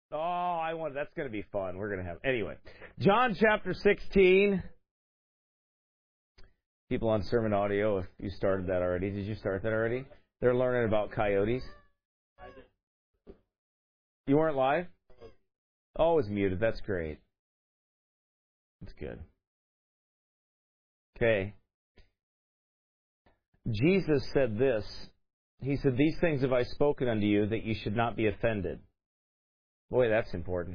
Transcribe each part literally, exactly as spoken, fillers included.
Oh, I want. That's going to be fun. We're going to have anyway. John chapter sixteen. People on sermon audio, if you started that already, did you start that already? They're learning about coyotes. You weren't live? Oh, it's muted. That's great. That's good. Okay. Jesus said this. He said, "These things have I spoken unto you, that you should not be offended." Boy, that's important.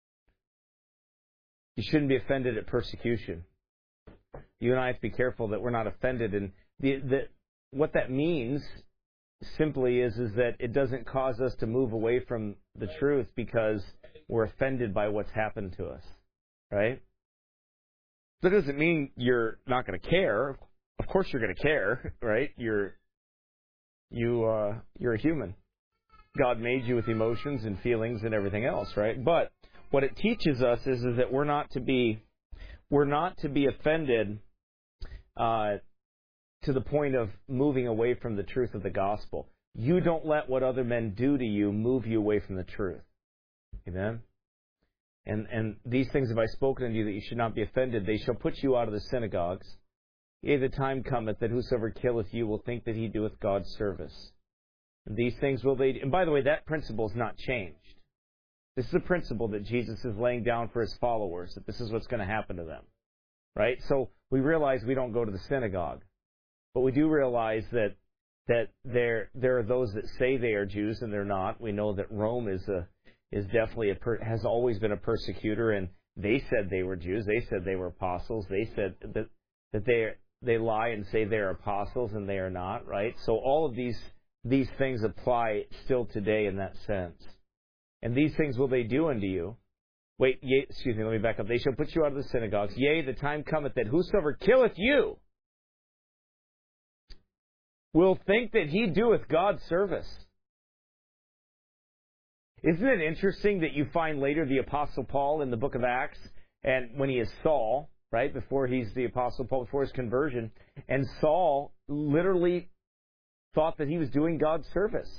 You shouldn't be offended at persecution. You and I have to be careful that we're not offended. And the, the, what that means simply is, is that it doesn't cause us to move away from the truth because we're offended by what's happened to us. Right? That doesn't mean you're not going to care. Of course you're going to care, right? You're you uh, you're a human. God made you with emotions and feelings and everything else, right? But what it teaches us is, is that we're not to be we're not to be offended uh, to the point of moving away from the truth of the gospel. You don't let what other men do to you move you away from the truth. Amen? And and these things have I spoken unto you, that you should not be offended. They shall put you out of the synagogues. Yea, the time cometh that whosoever killeth you will think that he doeth God's service. And these things will they do. And by the way, that principle is not changed. This is a principle that Jesus is laying down for his followers, that this is what's going to happen to them. Right? So we realize we don't go to the synagogue. But we do realize that that there there are those that say they are Jews and they're not. We know that Rome is a is definitely a per, has always been a persecutor, and they said they were Jews. They said they were apostles. They said that that they they lie and say they're apostles and they are not. Right? So all of these these things apply still today in that sense. And these things will they do unto you. Wait, yea, excuse me, let me back up. They shall put you out of the synagogues. Yea, the time cometh that whosoever killeth you will think that he doeth God's service. Isn't it interesting that you find later the Apostle Paul in the book of Acts, and when he is Saul, right, before he's the Apostle Paul, before his conversion, and Saul literally thought that he was doing God's service.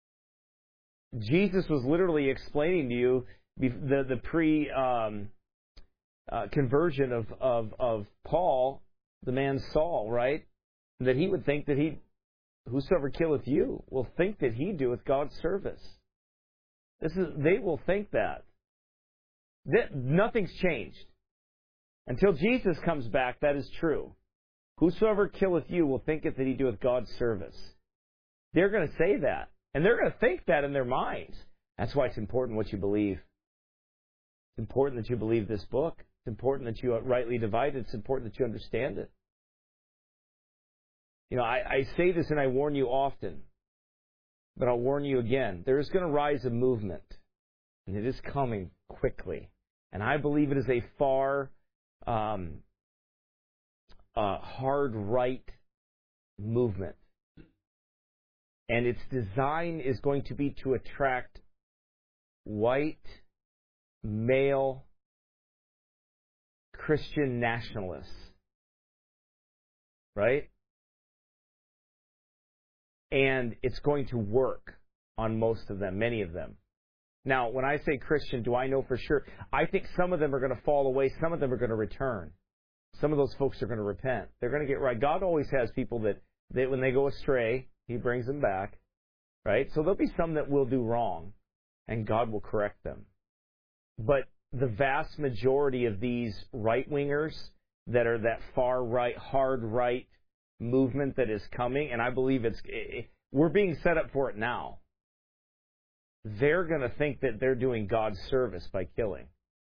Jesus was literally explaining to you the the pre um, uh, conversion of, of of Paul, the man Saul, right? That he would think that he, whosoever killeth you, will think that he doeth God's service. This is they will think that. that nothing's changed until Jesus comes back. That is true. Whosoever killeth you will thinketh that he doeth God's service. They're going to say that. And they're going to think that in their minds. That's why it's important what you believe. It's important that you believe this book. It's important that you rightly divide it. It's important that you understand it. You know, I, I say this and I warn you often, but I'll warn you again. There is going to rise a movement, and it is coming quickly. And I believe it is a far um, uh, hard right movement. And its design is going to be to attract white, male, Christian nationalists. Right? And it's going to work on most of them, many of them. Now, when I say Christian, do I know for sure? I think some of them are going to fall away. Some of them are going to return. Some of those folks are going to repent. They're going to get right. God always has people that, that when they go astray, He brings them back. Right? So there'll be some that will do wrong, and God will correct them. But the vast majority of these right-wingers that are that far right, hard right movement that is coming, and I believe it's it, we're being set up for it now. They're going to think that they're doing God's service by killing.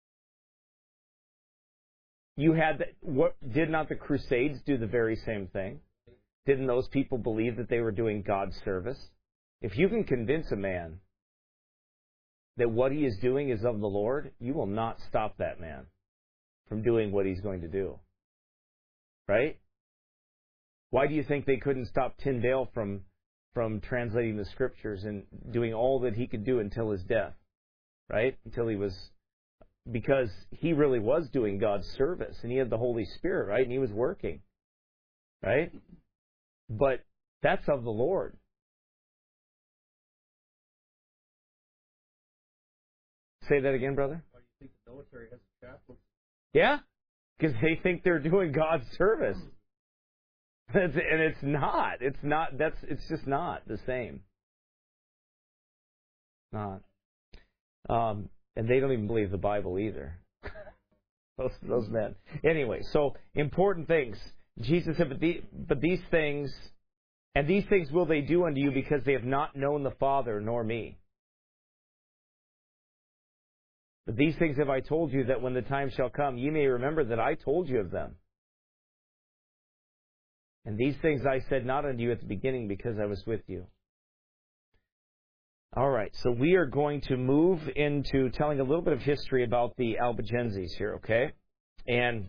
You had the, what did not the Crusades do the very same thing? Didn't those people believe that they were doing God's service? If you can convince a man that what he is doing is of the Lord, you will not stop that man from doing what he's going to do. Right? Why do you think they couldn't stop Tyndale from from translating the Scriptures and doing all that he could do until his death? Right? Until he was... Because he really was doing God's service, and he had the Holy Spirit, right? And he was working. Right? But that's of the Lord. Say that again, brother? Why do you think the military has a Catholic? Yeah, because they think they're doing God's service. and it's not. It's not. That's. It's just not the same. Not. Um, and they don't even believe the Bible either. those, those men. Anyway, so important things. Jesus said, but, the, but these things, and these things will they do unto you because they have not known the Father nor me. But these things have I told you, that when the time shall come, ye may remember that I told you of them. And these things I said not unto you at the beginning, because I was with you. All right, so we are going to move into telling a little bit of history about the Albigenses here, okay? And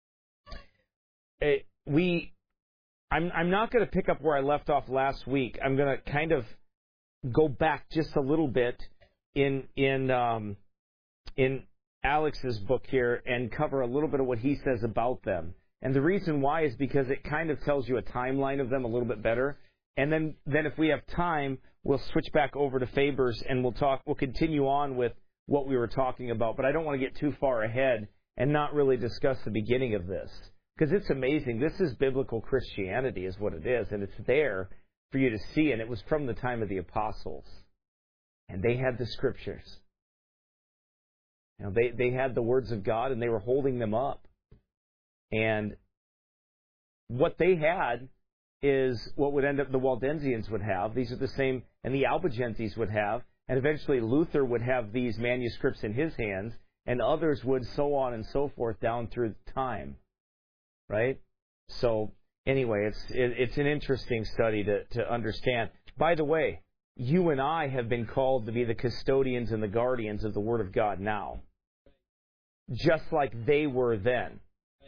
it, we, I'm, I'm not going to pick up where I left off last week. I'm going to kind of go back just a little bit in in um, in Alex's book here and cover a little bit of what he says about them. And the reason why is because it kind of tells you a timeline of them a little bit better. And then, then if we have time, we'll switch back over to Faber's and we'll talk. We'll continue on with what we were talking about. But I don't want to get too far ahead and not really discuss the beginning of this, because it's amazing. This is biblical Christianity, is what it is, and it's there for you to see. And it was from the time of the apostles, and they had the scriptures. You know, they they had the words of God, and they were holding them up. And what they had is what would end up the Waldensians would have. These are the same, and the Albigenses would have, and eventually Luther would have these manuscripts in his hands, and others would, so on and so forth down through time, right? So anyway, it's it, it's an interesting study to, to understand. By the way, you and I have been called to be the custodians and the guardians of the Word of God now, just like they were then.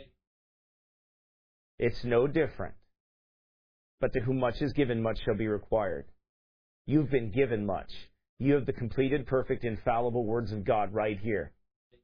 It's no different. But to whom much is given, much shall be required. You've been given much. You have the completed, perfect, infallible words of God right here.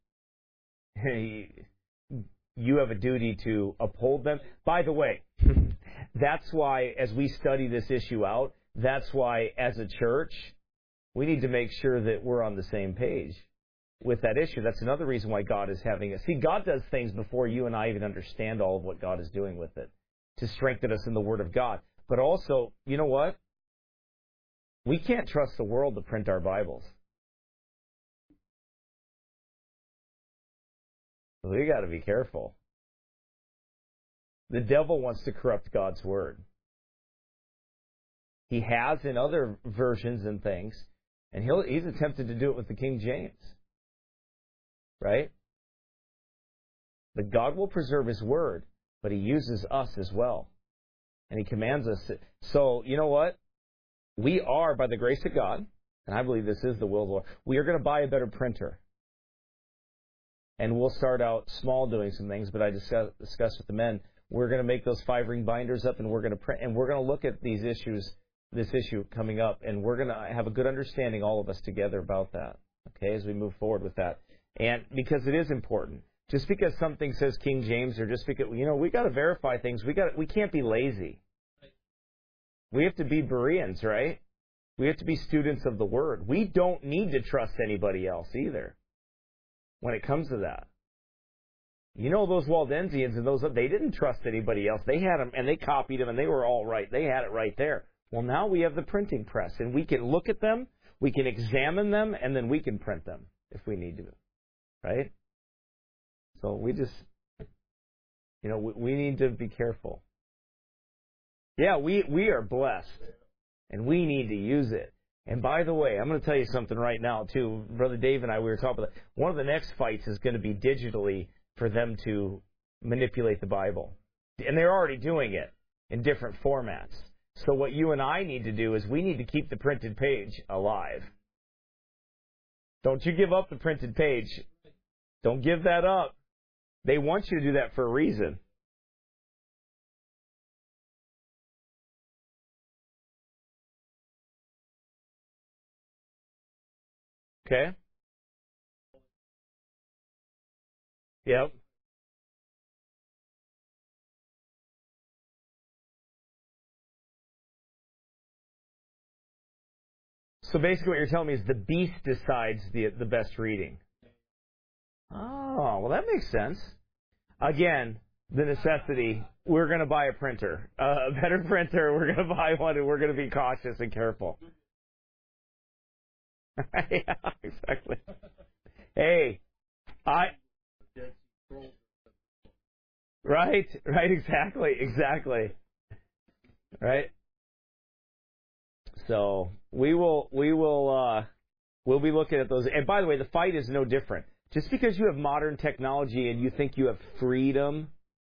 You have a duty to uphold them. By the way, that's why, as we study this issue out, that's why, as a church, we need to make sure that we're on the same page with that issue. That's another reason why God is having us. See, God does things before you and I even understand all of what God is doing with it, to strengthen us in the Word of God. But also, you know what? We can't trust the world to print our Bibles. We got to be careful. The devil wants to corrupt God's Word. He has in other versions and things, and he'll, he's attempted to do it with the King James. Right? But God will preserve His Word, but He uses us as well. And He commands us. To, so, you know what? We are, by the grace of God, and I believe this is the will of the Lord, we are going to buy a better printer. And we'll start out small doing some things, but I discussed, discussed with the men, we're going to make those five-ring binders up, and we're going to print, and we're going to look at these issues, this issue coming up, and we're going to have a good understanding, all of us together, about that, okay, as we move forward with that. And because it is important. Just because something says King James, or just because, you know, we got to verify things. We got we can't be lazy. We have to be Bereans, right? We have to be students of the Word. We don't need to trust anybody else either when it comes to that. You know, those Waldensians and those, they didn't trust anybody else. They had them, and they copied them, and they were all right. They had it right there. Well, now we have the printing press, and we can look at them, we can examine them, and then we can print them if we need to. Right? So we just, you know, we, we need to be careful. Yeah, we, we are blessed, and we need to use it. And by the way, I'm going to tell you something right now, too. Brother Dave and I, we were talking about that. One of the next fights is going to be digitally for them to manipulate the Bible. And they're already doing it in different formats. So what you and I need to do is we need to keep the printed page alive. Don't you give up the printed page. Don't give that up. They want you to do that for a reason. Okay? Yep. So basically what you're telling me is the beast decides the the best reading. Oh, well, that makes sense. Again, the necessity, we're going to buy a printer. Uh, a better printer, we're going to buy one, and we're going to be cautious and careful. Yeah, exactly. Hey, I... Right, right, exactly, exactly. Right? So, we will, we will, uh, we'll be looking at those. And by the way, the fight is no different. Just because you have modern technology and you think you have freedom...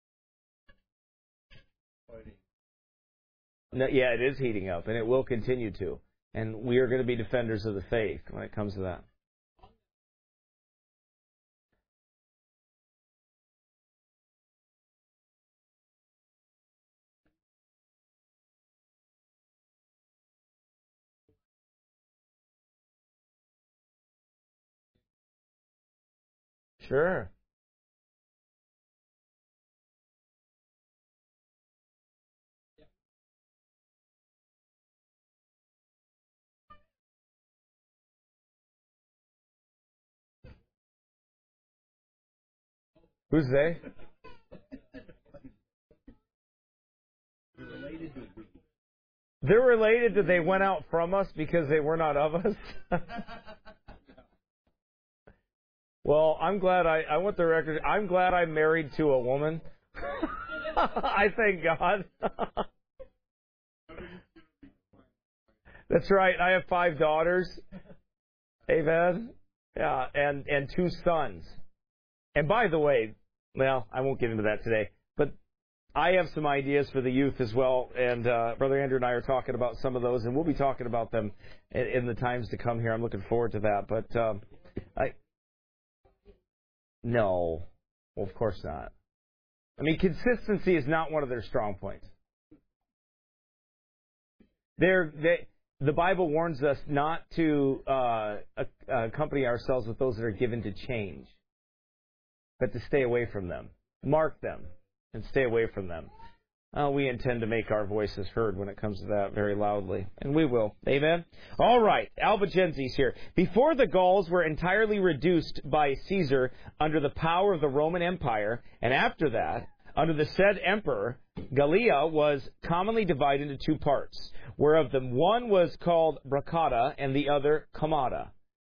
No, yeah, it is heating up, and it will continue to. And we are going to be defenders of the faith when it comes to that. Sure. Who's they? They're related to they went out from us because they were not of us? Well, I'm glad I, I want the record. I'm glad I'm married to a woman. I thank God. That's right. I have five daughters. Amen. Yeah, and, and two sons. And by the way, well, I won't get into that today, but I have some ideas for the youth as well, and uh, Brother Andrew and I are talking about some of those, and we'll be talking about them in, in the times to come here. I'm looking forward to that. But um, I, no, well, of course not. I mean, consistency is not one of their strong points. They're, they, the Bible warns us not to uh, accompany ourselves with those that are given to change, but to stay away from them. Mark them and stay away from them. Uh, we intend to make our voices heard when it comes to that very loudly. And we will. Amen? All right. Albigenses here. Before the Gauls were entirely reduced by Caesar under the power of the Roman Empire, and after that, under the said emperor, Gallia was commonly divided into two parts, whereof the one was called Bracada and the other Comata.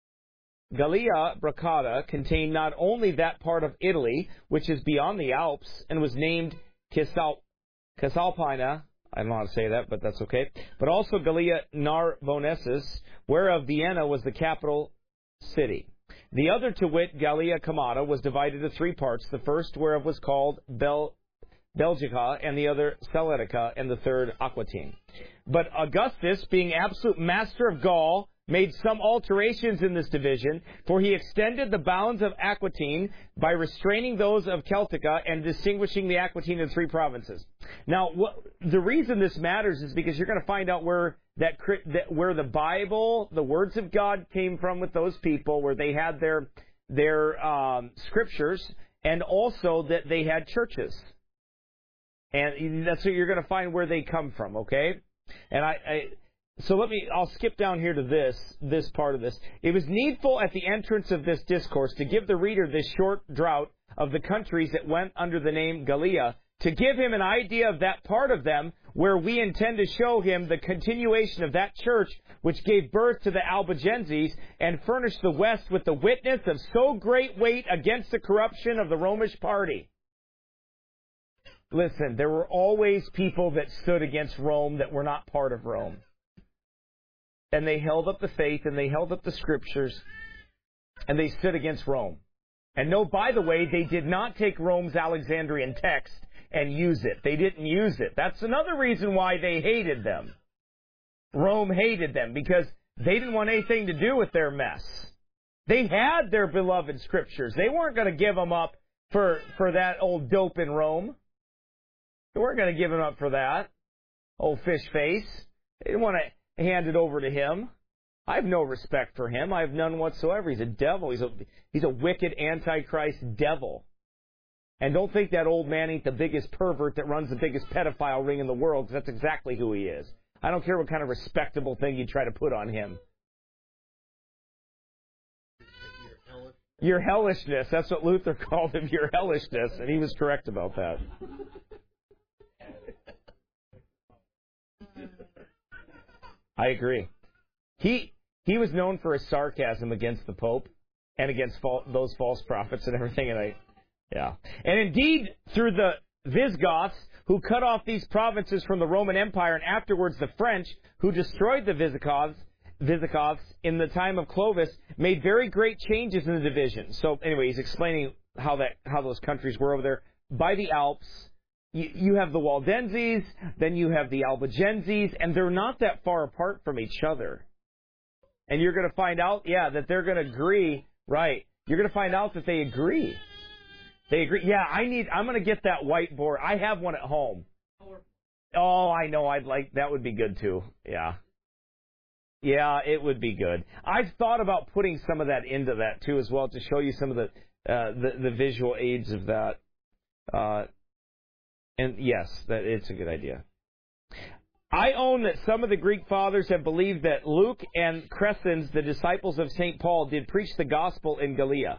Gallia Bracada contained not only that part of Italy which is beyond the Alps, and was named Cisal- Cisalpina, I don't know how to say that, but that's okay, but also Gallia Narbonensis, whereof Vienna was the capital city. The other, to wit, Gallia Comata, was divided into three parts, the first whereof was called Bel- Belgica, and the other Seletica, and the third Aquitaine. But Augustus, being absolute master of Gaul, made some alterations in this division, for he extended the bounds of Aquitaine by restraining those of Celtica and distinguishing the Aquitaine in three provinces. Now, what, the reason this matters is because you're going to find out where that, that where the Bible, the words of God, came from with those people, where they had their their um, scriptures, and also that they had churches. And that's what you're going to find where they come from. Okay, and I. I So let me, I'll skip down here to this, this part of this. It was needful at the entrance of this discourse to give the reader this short drought of the countries that went under the name Gallia, to give him an idea of that part of them where we intend to show him the continuation of that church which gave birth to the Albigenses and furnished the West with the witness of so great weight against the corruption of the Romish party. Listen, there were always people that stood against Rome that were not part of Rome. And they held up the faith, and they held up the scriptures, and they stood against Rome. And no, by the way, they did not take Rome's Alexandrian text and use it. They didn't use it. That's another reason why they hated them. Rome hated them, because they didn't want anything to do with their mess. They had their beloved scriptures. They weren't going to give them up for, for that old dope in Rome. They weren't going to give them up for that. Old fish face. They didn't want to hand it over to him. I have no respect for him. I have none whatsoever. He's a devil. He's a he's a wicked antichrist devil. And don't think that old man ain't the biggest pervert that runs the biggest pedophile ring in the world, because that's exactly who he is. I don't care what kind of respectable thing you try to put on him. your hellishness. That's what Luther called him, your hellishness, and he was correct about that. I agree. He he was known for his sarcasm against the Pope and against fal- those false prophets and everything. And I, yeah, and indeed through the Visigoths, who cut off these provinces from the Roman Empire, and afterwards the French, who destroyed the Visigoths, Visigoths in the time of Clovis, made very great changes in the division. So anyway, he's explaining how that how those countries were over there by the Alps. You, you have the Waldenses, then you have the Albigenses, and they're not that far apart from each other. And you're going to find out, yeah, that they're going to agree, right? You're going to find out that they agree. They agree. Yeah, I need. I'm going to get that whiteboard. I have one at home. Oh, I know. I'd like that. Would be good too. Yeah. Yeah, it would be good. I've thought about putting some of that into that too, as well, to show you some of the uh, the, the visual aids of that. Uh, and yes, that it's a good idea. I own that some of the Greek fathers have believed that Luke and Crescens, the disciples of Saint Paul, did preach the gospel in Gallia.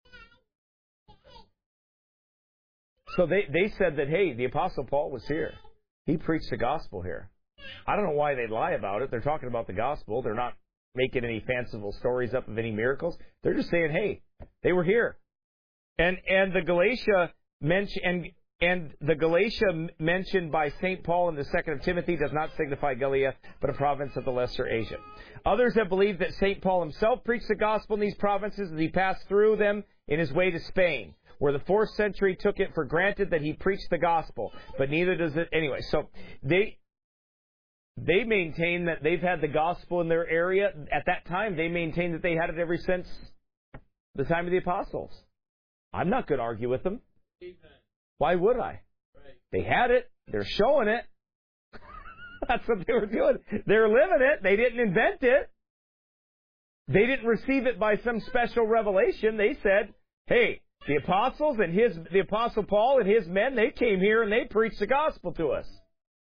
So they, they said that, hey, the Apostle Paul was here. He preached the gospel here. I don't know why they'd lie about it. They're talking about the gospel. They're not making any fanciful stories up of any miracles. They're just saying, hey, they were here. And and the Galatia mention and and the Galatia mentioned by Saint Paul in the second of Timothy does not signify Gallia, but a province of the Lesser Asia. Others have believed that Saint Paul himself preached the gospel in these provinces as he passed through them in his way to Spain, where the fourth century took it for granted that he preached the gospel, but neither does it anyway. So they they maintain that they've had the gospel in their area. At that time, they maintain that they had it ever since the time of the apostles. I'm not going to argue with them. Why would I? They had it. They're showing it. That's what they were doing. They're living it. They didn't invent it. They didn't receive it by some special revelation. They said, hey, the apostles and his, the apostle Paul and his men, they came here and they preached the gospel to us.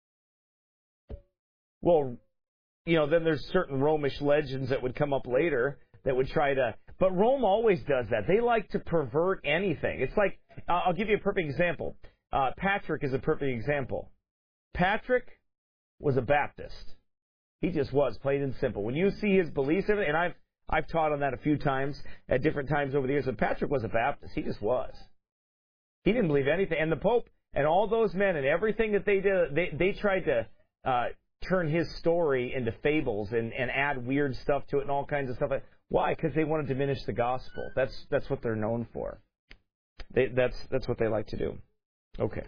Well, you know, then there's certain Romish legends that would come up later that would try to, but Rome always does that. They like to pervert anything. It's like, uh, I'll give you a perfect example. Uh, Patrick is a perfect example. Patrick was a Baptist. He just was, plain and simple. When you see his beliefs, and I've I've taught on that a few times at different times over the years, but Patrick was a Baptist. He just was. He didn't believe anything. And the Pope and all those men and everything that they did, they, they tried to uh, turn his story into fables and, and add weird stuff to it and all kinds of stuff. Why? Because they want to diminish the gospel. That's that's what they're known for. They, that's that's what they like to do. Okay.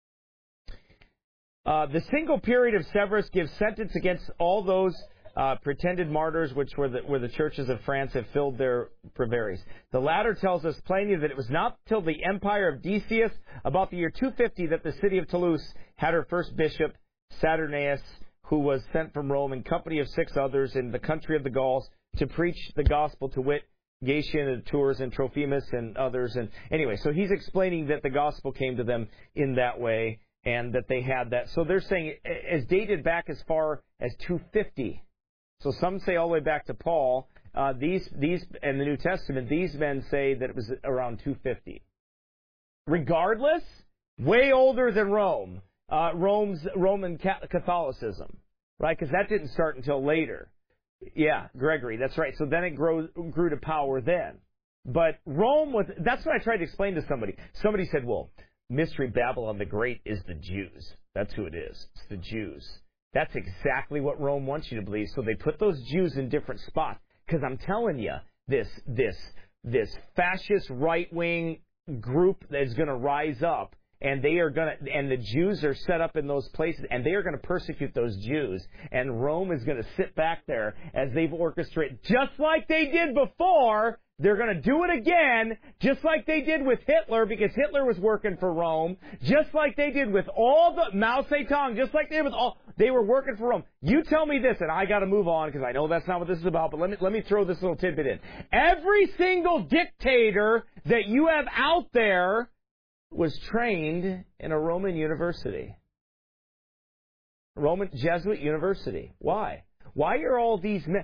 Uh, the single period of Severus gives sentence against all those uh, pretended martyrs, which were the, where the churches of France have filled their breviaries. The latter tells us plainly that it was not till the empire of Decius, about the year two fifty, that the city of Toulouse had her first bishop, Saturninus, who was sent from Rome in company of six others in the country of the Gauls to preach the gospel, to wit, Gatian and Tours and Trophimus and others. And anyway, so he's explaining that the gospel came to them in that way and that they had that. So they're saying as dated back as far as two fifty. So some say all the way back to Paul. Uh, these these in the New Testament, these men say that it was around two fifty. Regardless, way older than Rome, uh, Rome's Roman Catholicism, right? Because that didn't start until later. Yeah, Gregory, that's right. So then it grew, grew to power then. But Rome was, that's what I tried to explain to somebody. Somebody said, well, Mystery Babylon the Great is the Jews. That's who it is. It's the Jews. That's exactly what Rome wants you to believe. So they put those Jews in different spots. Because I'm telling you, this, this, this fascist right-wing group that is going to rise up, and they are going to, and the Jews are set up in those places, and they are going to persecute those Jews. And Rome is going to sit back there as they've orchestrated, just like they did before. They're going to do it again, just like they did with Hitler, because Hitler was working for Rome, just like they did with all the Mao Zedong, just like they did with all, they were working for Rome. You tell me this, and I got to move on because I know that's not what this is about. But let me let me throw this little tidbit in. Every single dictator that you have out there was trained in a Roman university. Roman Jesuit university. Why? Why are all these men...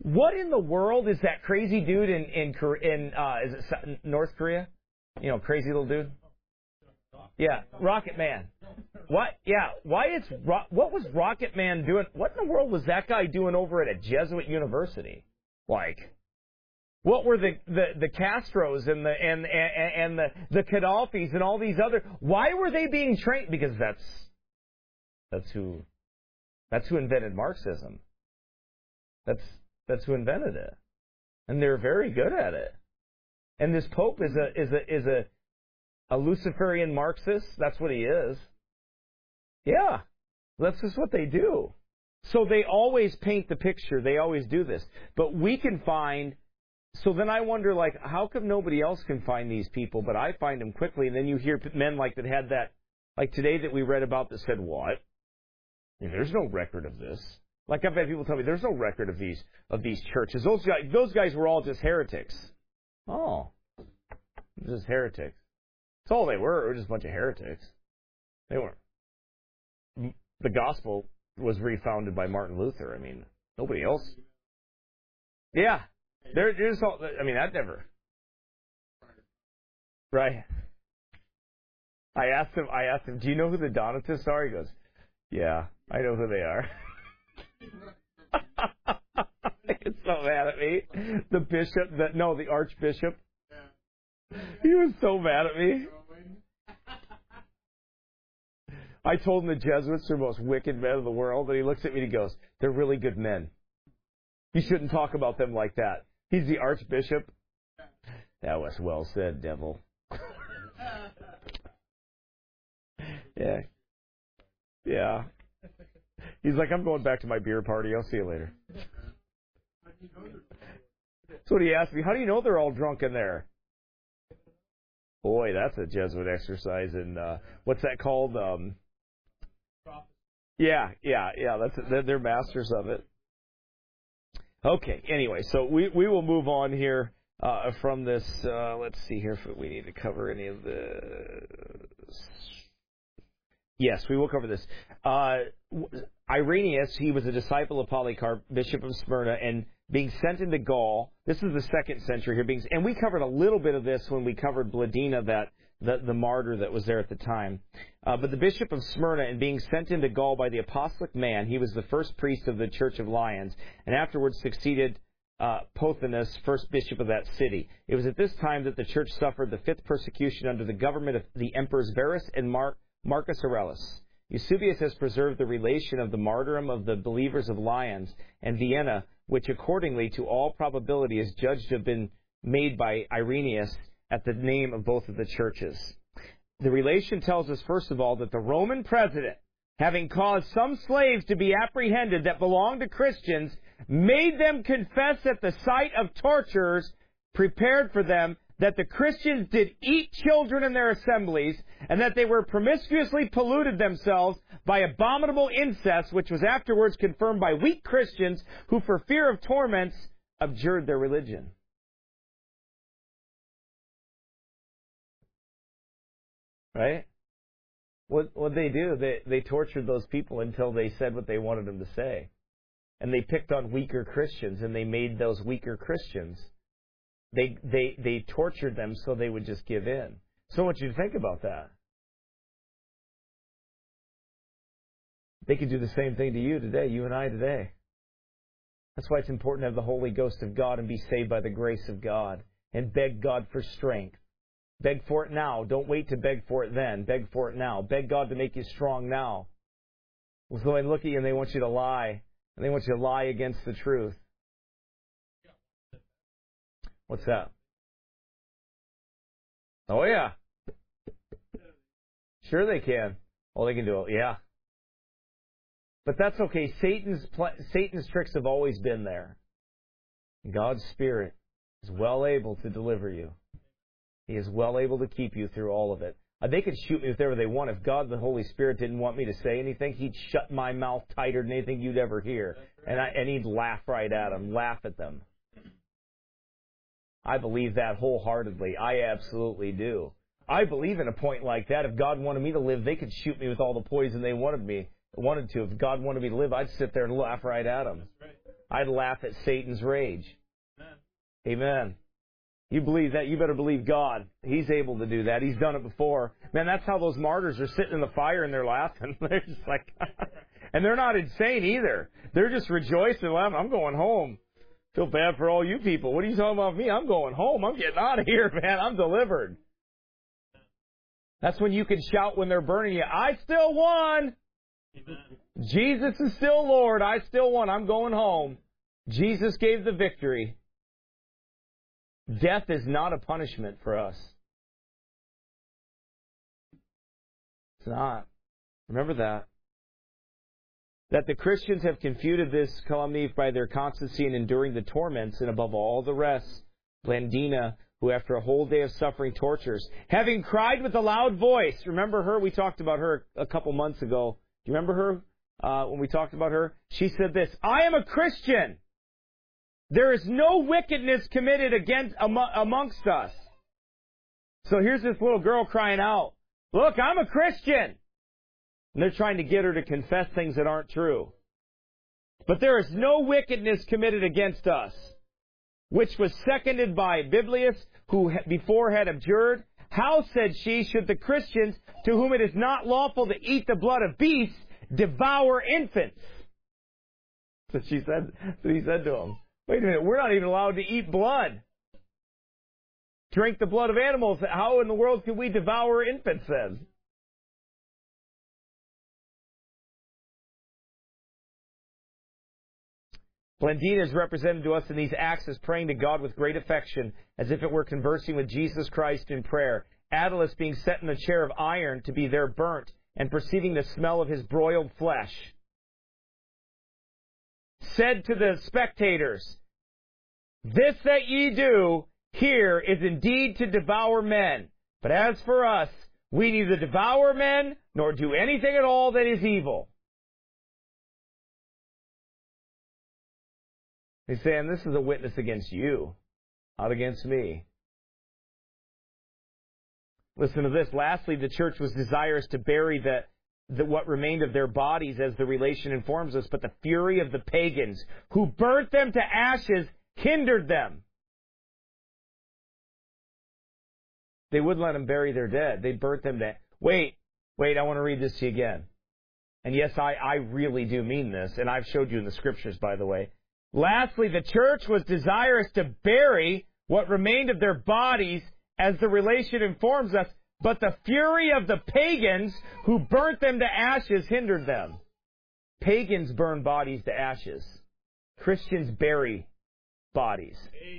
What in the world is that crazy dude in in in uh, is it North Korea? You know, crazy little dude. Yeah, Rocket Man. What? Yeah. Why is what was Rocket Man doing? What in the world was that guy doing over at a Jesuit university? Like, what were the the, the Castros and the and and, and the the Gaddafis and all these other? Why were they being trained? Because that's that's who that's who invented Marxism. That's that's who invented it, and they're very good at it. And this Pope is a is a is a a Luciferian Marxist. That's what he is. Yeah, that's just what they do. So they always paint the picture. They always do this. But we can find. So then I wonder, like, how come nobody else can find these people, but I find them quickly? And then you hear men like that had that, like today that we read about that said, what? I mean, there's no record of this. Like I've had people tell me, there's no record of these of these churches. Those guys, those guys were all just heretics. Oh, just heretics. That's all they were. They were just a bunch of heretics. They weren't. The gospel was refounded by Martin Luther. I mean, nobody else. Yeah. They're just all, I mean, that never. Right. I asked him, I asked him, do you know who the Donatists are? He goes, yeah, I know who they are. He's so mad at me. The bishop, the, no, the archbishop. He was so mad at me. I told him the Jesuits are the most wicked men of the world, and he looks at me and he goes, they're really good men. You shouldn't talk about them like that. He's the archbishop. That was well said, devil. Yeah. Yeah. He's like, I'm going back to my beer party. I'll see you later. So he asked me, how do you know they're all drunk in there? Boy, that's a Jesuit exercise. And uh, what's that called? Um, yeah, yeah, yeah. That's they're masters of it. Okay. Anyway, so we we will move on here uh, from this. Uh, let's see here if we need to cover any of this. Yes, we will cover this. Uh, Irenaeus, he was a disciple of Polycarp, bishop of Smyrna, and being sent into Gaul. This is the second century here. Being, and we covered a little bit of this when we covered Bladina, that the, the martyr that was there at the time. Uh, but the bishop of Smyrna, and being sent into Gaul by the apostolic man, he was the first priest of the Church of Lyons, and afterwards succeeded uh, Pothinus, first bishop of that city. It was at this time that the church suffered the fifth persecution under the government of the emperors Varus and Mar- Marcus Aurelius. Eusebius has preserved the relation of the martyrdom of the believers of Lyons and Vienna, which accordingly to all probability is judged to have been made by Irenaeus at the name of both of the churches. The relation tells us, first of all, that the Roman president, having caused some slaves to be apprehended that belonged to Christians, made them confess at the sight of torturers prepared for them that the Christians did eat children in their assemblies, and that they were promiscuously polluted themselves by abominable incest, which was afterwards confirmed by weak Christians who, for fear of torments, abjured their religion. Right? What what they do? They they tortured those people until they said what they wanted them to say, and they picked on weaker Christians, and they made those weaker Christians. They they they tortured them so they would just give in. So I want you to think about that. They could do the same thing to you today, you and I today. That's why it's important to have the Holy Ghost of God and be saved by the grace of God and beg God for strength. Beg for it now. Don't wait to beg for it then. Beg for it now. Beg God to make you strong now. So they look at you and they want you to lie. And they want you to lie against the truth. What's that? Oh, yeah. Sure they can. Oh, they can do it. Yeah. But that's okay. Satan's pl- Satan's tricks have always been there. God's Spirit is well able to deliver you. He is well able to keep you through all of it. Uh, they could shoot me whatever they want. If God, the Holy Spirit, didn't want me to say anything, He'd shut my mouth tighter than anything you'd ever hear. And, I, and He'd laugh right at them, laugh at them. I believe that wholeheartedly. I absolutely do. I believe in a point like that. If God wanted me to live, they could shoot me with all the poison they wanted me wanted to. If God wanted me to live, I'd sit there and laugh right at them. I'd laugh at Satan's rage. Amen. Amen. You believe that, you better believe God. He's able to do that. He's done it before. Man, that's how those martyrs are sitting in the fire and they're laughing. They're just like, and they're not insane either. They're just rejoicing, laughing. I'm going home. Feel bad for all you people. What are you talking about me? I'm going home. I'm getting out of here, man. I'm delivered. That's when you can shout when they're burning you, I still won. Amen. Jesus is still Lord. I still won. I'm going home. Jesus gave the victory. Death is not a punishment for us. It's not. Remember that. That the Christians have confuted this calumny by their constancy in enduring the torments, and above all the rest, Blandina, who after a whole day of suffering tortures, having cried with a loud voice. Remember her? We talked about her a couple months ago. Do you remember her uh, when we talked about her? She said this, I am a Christian. There is no wickedness committed against amongst us. So here's this little girl crying out, look, I'm a Christian. And they're trying to get her to confess things that aren't true. But there is no wickedness committed against us, which was seconded by Biblius, who before had abjured. How, said she, should the Christians, to whom it is not lawful to eat the blood of beasts, devour infants? So she said, so he said to him, wait a minute, we're not even allowed to eat blood. Drink the blood of animals. How in the world can we devour infants then? Blandina is represented to us in these acts as praying to God with great affection, as if it were conversing with Jesus Christ in prayer. Attalus being set in the chair of iron to be there burnt, and perceiving the smell of his broiled flesh, said to the spectators, this that ye do here is indeed to devour men. But as for us, we neither devour men, nor do anything at all that is evil. He's saying this is a witness against you, not against me. Listen to this. Lastly, the church was desirous to bury the, the what remained of their bodies, as the relation informs us, but the fury of the pagans who burnt them to ashes hindered them. They wouldn't let them bury their dead. They burnt them to... Wait, wait, I want to read this to you again. And yes, I, I really do mean this, and I've showed you in the Scriptures, by the way. Lastly, the church was desirous to bury what remained of their bodies, as the relation informs us, but the fury of the pagans who burnt them to ashes hindered them. Pagans burn bodies to ashes. Christians bury bodies.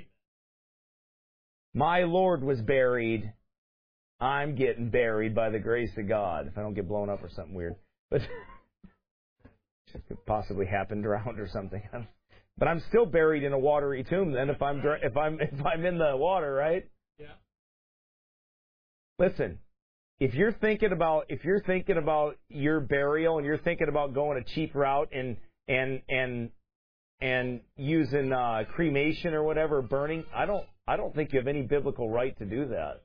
My Lord was buried. I'm getting buried by the grace of God. If I don't get blown up or something weird. But it could possibly happen, drowned or something. But I'm still buried in a watery tomb then if I'm if I'm if I'm in the water, right? Yeah. Listen, if you're thinking about if you're thinking about your burial and you're thinking about going a cheap route and and and and using uh, cremation or whatever, burning, I don't I don't think you have any biblical right to do that.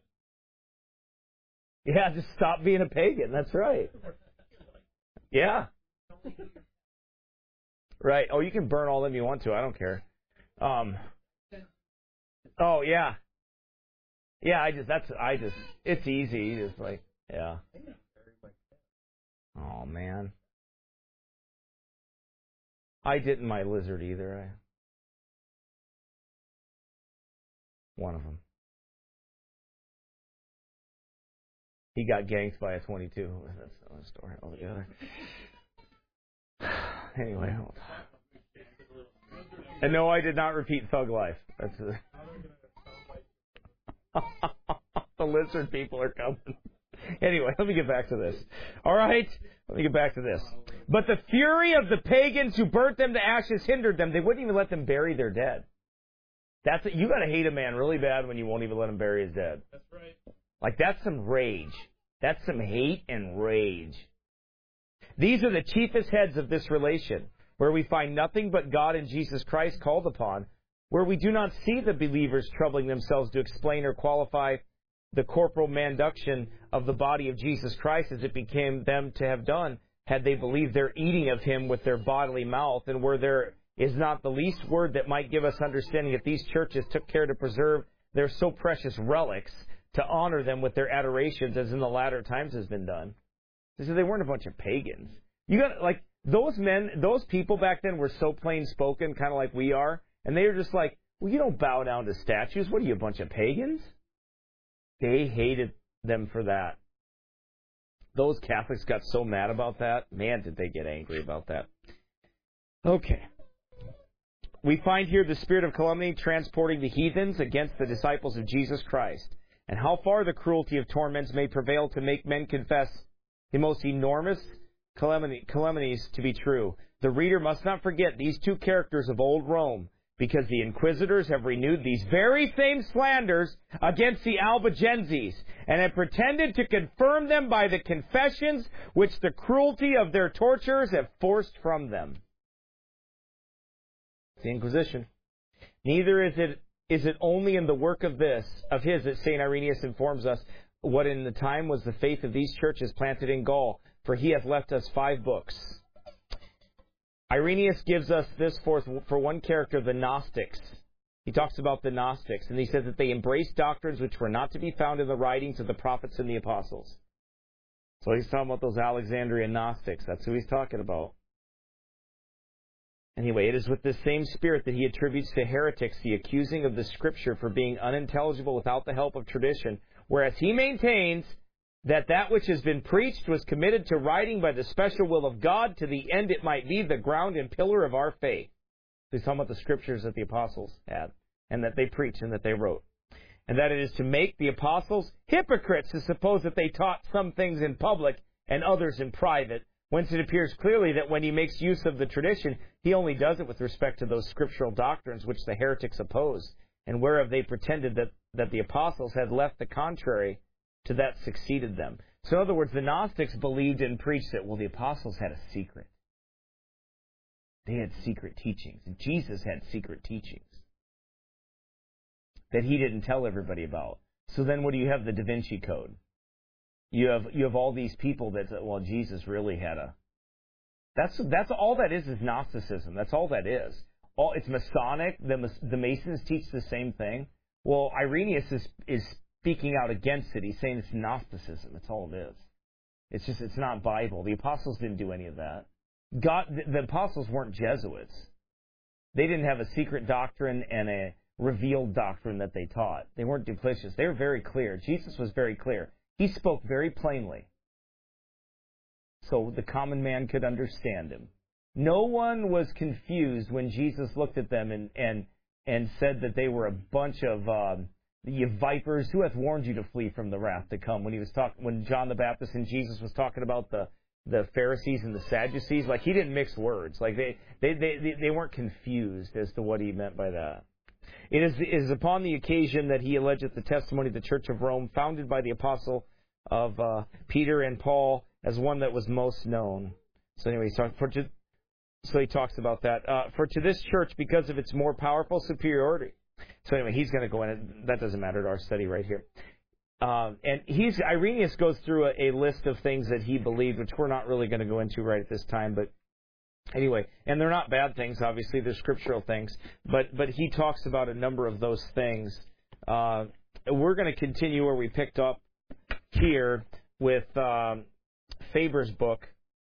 Yeah, just stop being a pagan. That's right. Yeah. Right. Oh, you can burn all them you want to. I don't care. Um. Oh, yeah. Yeah, I just, that's, I just, it's easy. Just like, yeah. Oh, man. I didn't my lizard either. I, one of them. He got ganked by a twenty-two. That's another story altogether. Anyway. And no, I did not repeat Thug Life. That's a... The lizard people are coming. Anyway, let me get back to this. All right? Let me get back to this. But the fury of the pagans who burnt them to ashes hindered them. They wouldn't even let them bury their dead. That's it. You got to hate a man really bad when you won't even let him bury his dead. That's right. Like, that's some rage. That's some hate and rage. These are the chiefest heads of this relation, where we find nothing but God and Jesus Christ called upon, where we do not see the believers troubling themselves to explain or qualify the corporal manduction of the body of Jesus Christ as it became them to have done, had they believed their eating of him with their bodily mouth, and were their is not the least word that might give us understanding if these churches took care to preserve their so precious relics, to honor them with their adorations, as in the latter times has been done. They said they weren't a bunch of pagans. You got like those men, those people back then were so plain spoken, kind of like we are, and they were just like, well, you don't bow down to statues. What are you, a bunch of pagans? They hated them for that. Those Catholics got so mad about that. Man, did they get angry about that. Okay. We find here the spirit of calumny transporting the heathens against the disciples of Jesus Christ, and how far the cruelty of torments may prevail to make men confess the most enormous calumnies to be true. The reader must not forget these two characters of old Rome, because the inquisitors have renewed these very same slanders against the Albigenses, and have pretended to confirm them by the confessions which the cruelty of their torturers have forced from them. The Inquisition. Neither is it is it only in the work of this, of his, that Saint Irenaeus informs us what in the time was the faith of these churches planted in Gaul, for he hath left us five books. Irenaeus gives us this for, for one character, the Gnostics. He talks about the Gnostics, and he says that they embraced doctrines which were not to be found in the writings of the prophets and the apostles. So he's talking about those Alexandrian Gnostics. That's who he's talking about. Anyway, it is with this same spirit that he attributes to heretics the accusing of the Scripture for being unintelligible without the help of tradition, whereas he maintains that that which has been preached was committed to writing by the special will of God, to the end it might be the ground and pillar of our faith. He's talking about the Scriptures that the apostles had, and that they preached and that they wrote. And that it is to make the apostles hypocrites to suppose that they taught some things in public and others in private, whence it appears clearly that when he makes use of the tradition, he only does it with respect to those scriptural doctrines which the heretics oppose, and whereof they pretended that, that the apostles had left the contrary to that succeeded them. So in other words, the Gnostics believed and preached that, well, the apostles had a secret. They had secret teachings. And Jesus had secret teachings that he didn't tell everybody about. So then what do you have? The Da Vinci Code. You have you have all these people that, well, Jesus really had a... That's that's all that is, is Gnosticism. That's all that is. All It's Masonic. The, the Masons teach the same thing. Well, Irenaeus is, is speaking out against it. He's saying it's Gnosticism. That's all it is. It's just, it's not Bible. The apostles didn't do any of that. God, the, the apostles weren't Jesuits. They didn't have a secret doctrine and a revealed doctrine that they taught. They weren't duplicitous. They were very clear. Jesus was very clear. He spoke very plainly, so the common man could understand him. No one was confused when Jesus looked at them and and, and said that they were a bunch of uh, you vipers. Who hath warned you to flee from the wrath to come? When he was talking, when John the Baptist and Jesus was talking about the, the Pharisees and the Sadducees, like he didn't mix words. Like they they, they they weren't confused as to what he meant by that. It is, it is upon the occasion that he allegeth the testimony of the Church of Rome, founded by the apostle of uh, Peter and Paul, as one that was most known. So anyway, so, for to, so he talks about that. Uh, for to this church, because of its more powerful superiority. So anyway, he's going to go in. That doesn't matter to our study right here. Um, and he's Irenaeus goes through a, a list of things that he believed, which we're not really going to go into right at this time, but anyway, and they're not bad things, obviously, they're scriptural things, but but he talks about a number of those things. Uh, we're going to continue where we picked up here with um, Faber's book,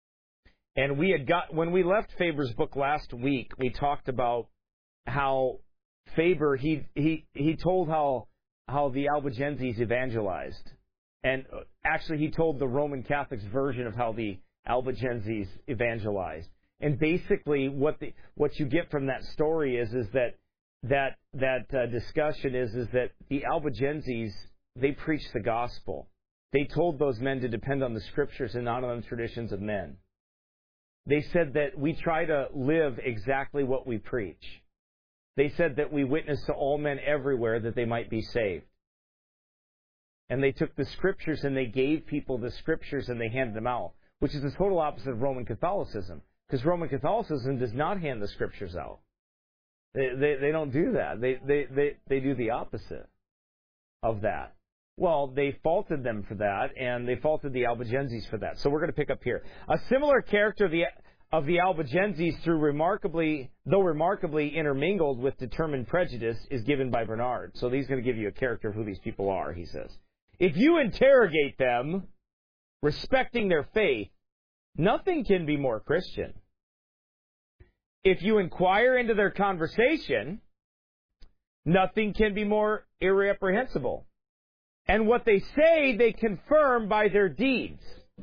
and we had got when we left Faber's book last week, we talked about how Faber he he he told how how the Albigenses evangelized, and actually he told the Roman Catholics version of how the Albigenses evangelized. And basically, what the what you get from that story is is that that that uh, discussion is is that the Albigenses, they preached the gospel. They told those men to depend on the scriptures and not on the traditions of men. They said that we try to live exactly what we preach. They said that we witness to all men everywhere that they might be saved. And they took the scriptures and they gave people the scriptures and they handed them out, which is the total opposite of Roman Catholicism. Because Roman Catholicism does not hand the scriptures out. They they, they don't do that. They, they they they do the opposite of that. Well, they faulted them for that, and they faulted the Albigenses for that. So we're going to pick up here. A similar character of the of the Albigenses, through remarkably, though remarkably intermingled with determined prejudice, is given by Bernard. So he's going to give you a character of who these people are, he says. If you interrogate them, respecting their faith, nothing can be more Christian. If you inquire into their conversation, nothing can be more irreprehensible. And what they say, they confirm by their deeds.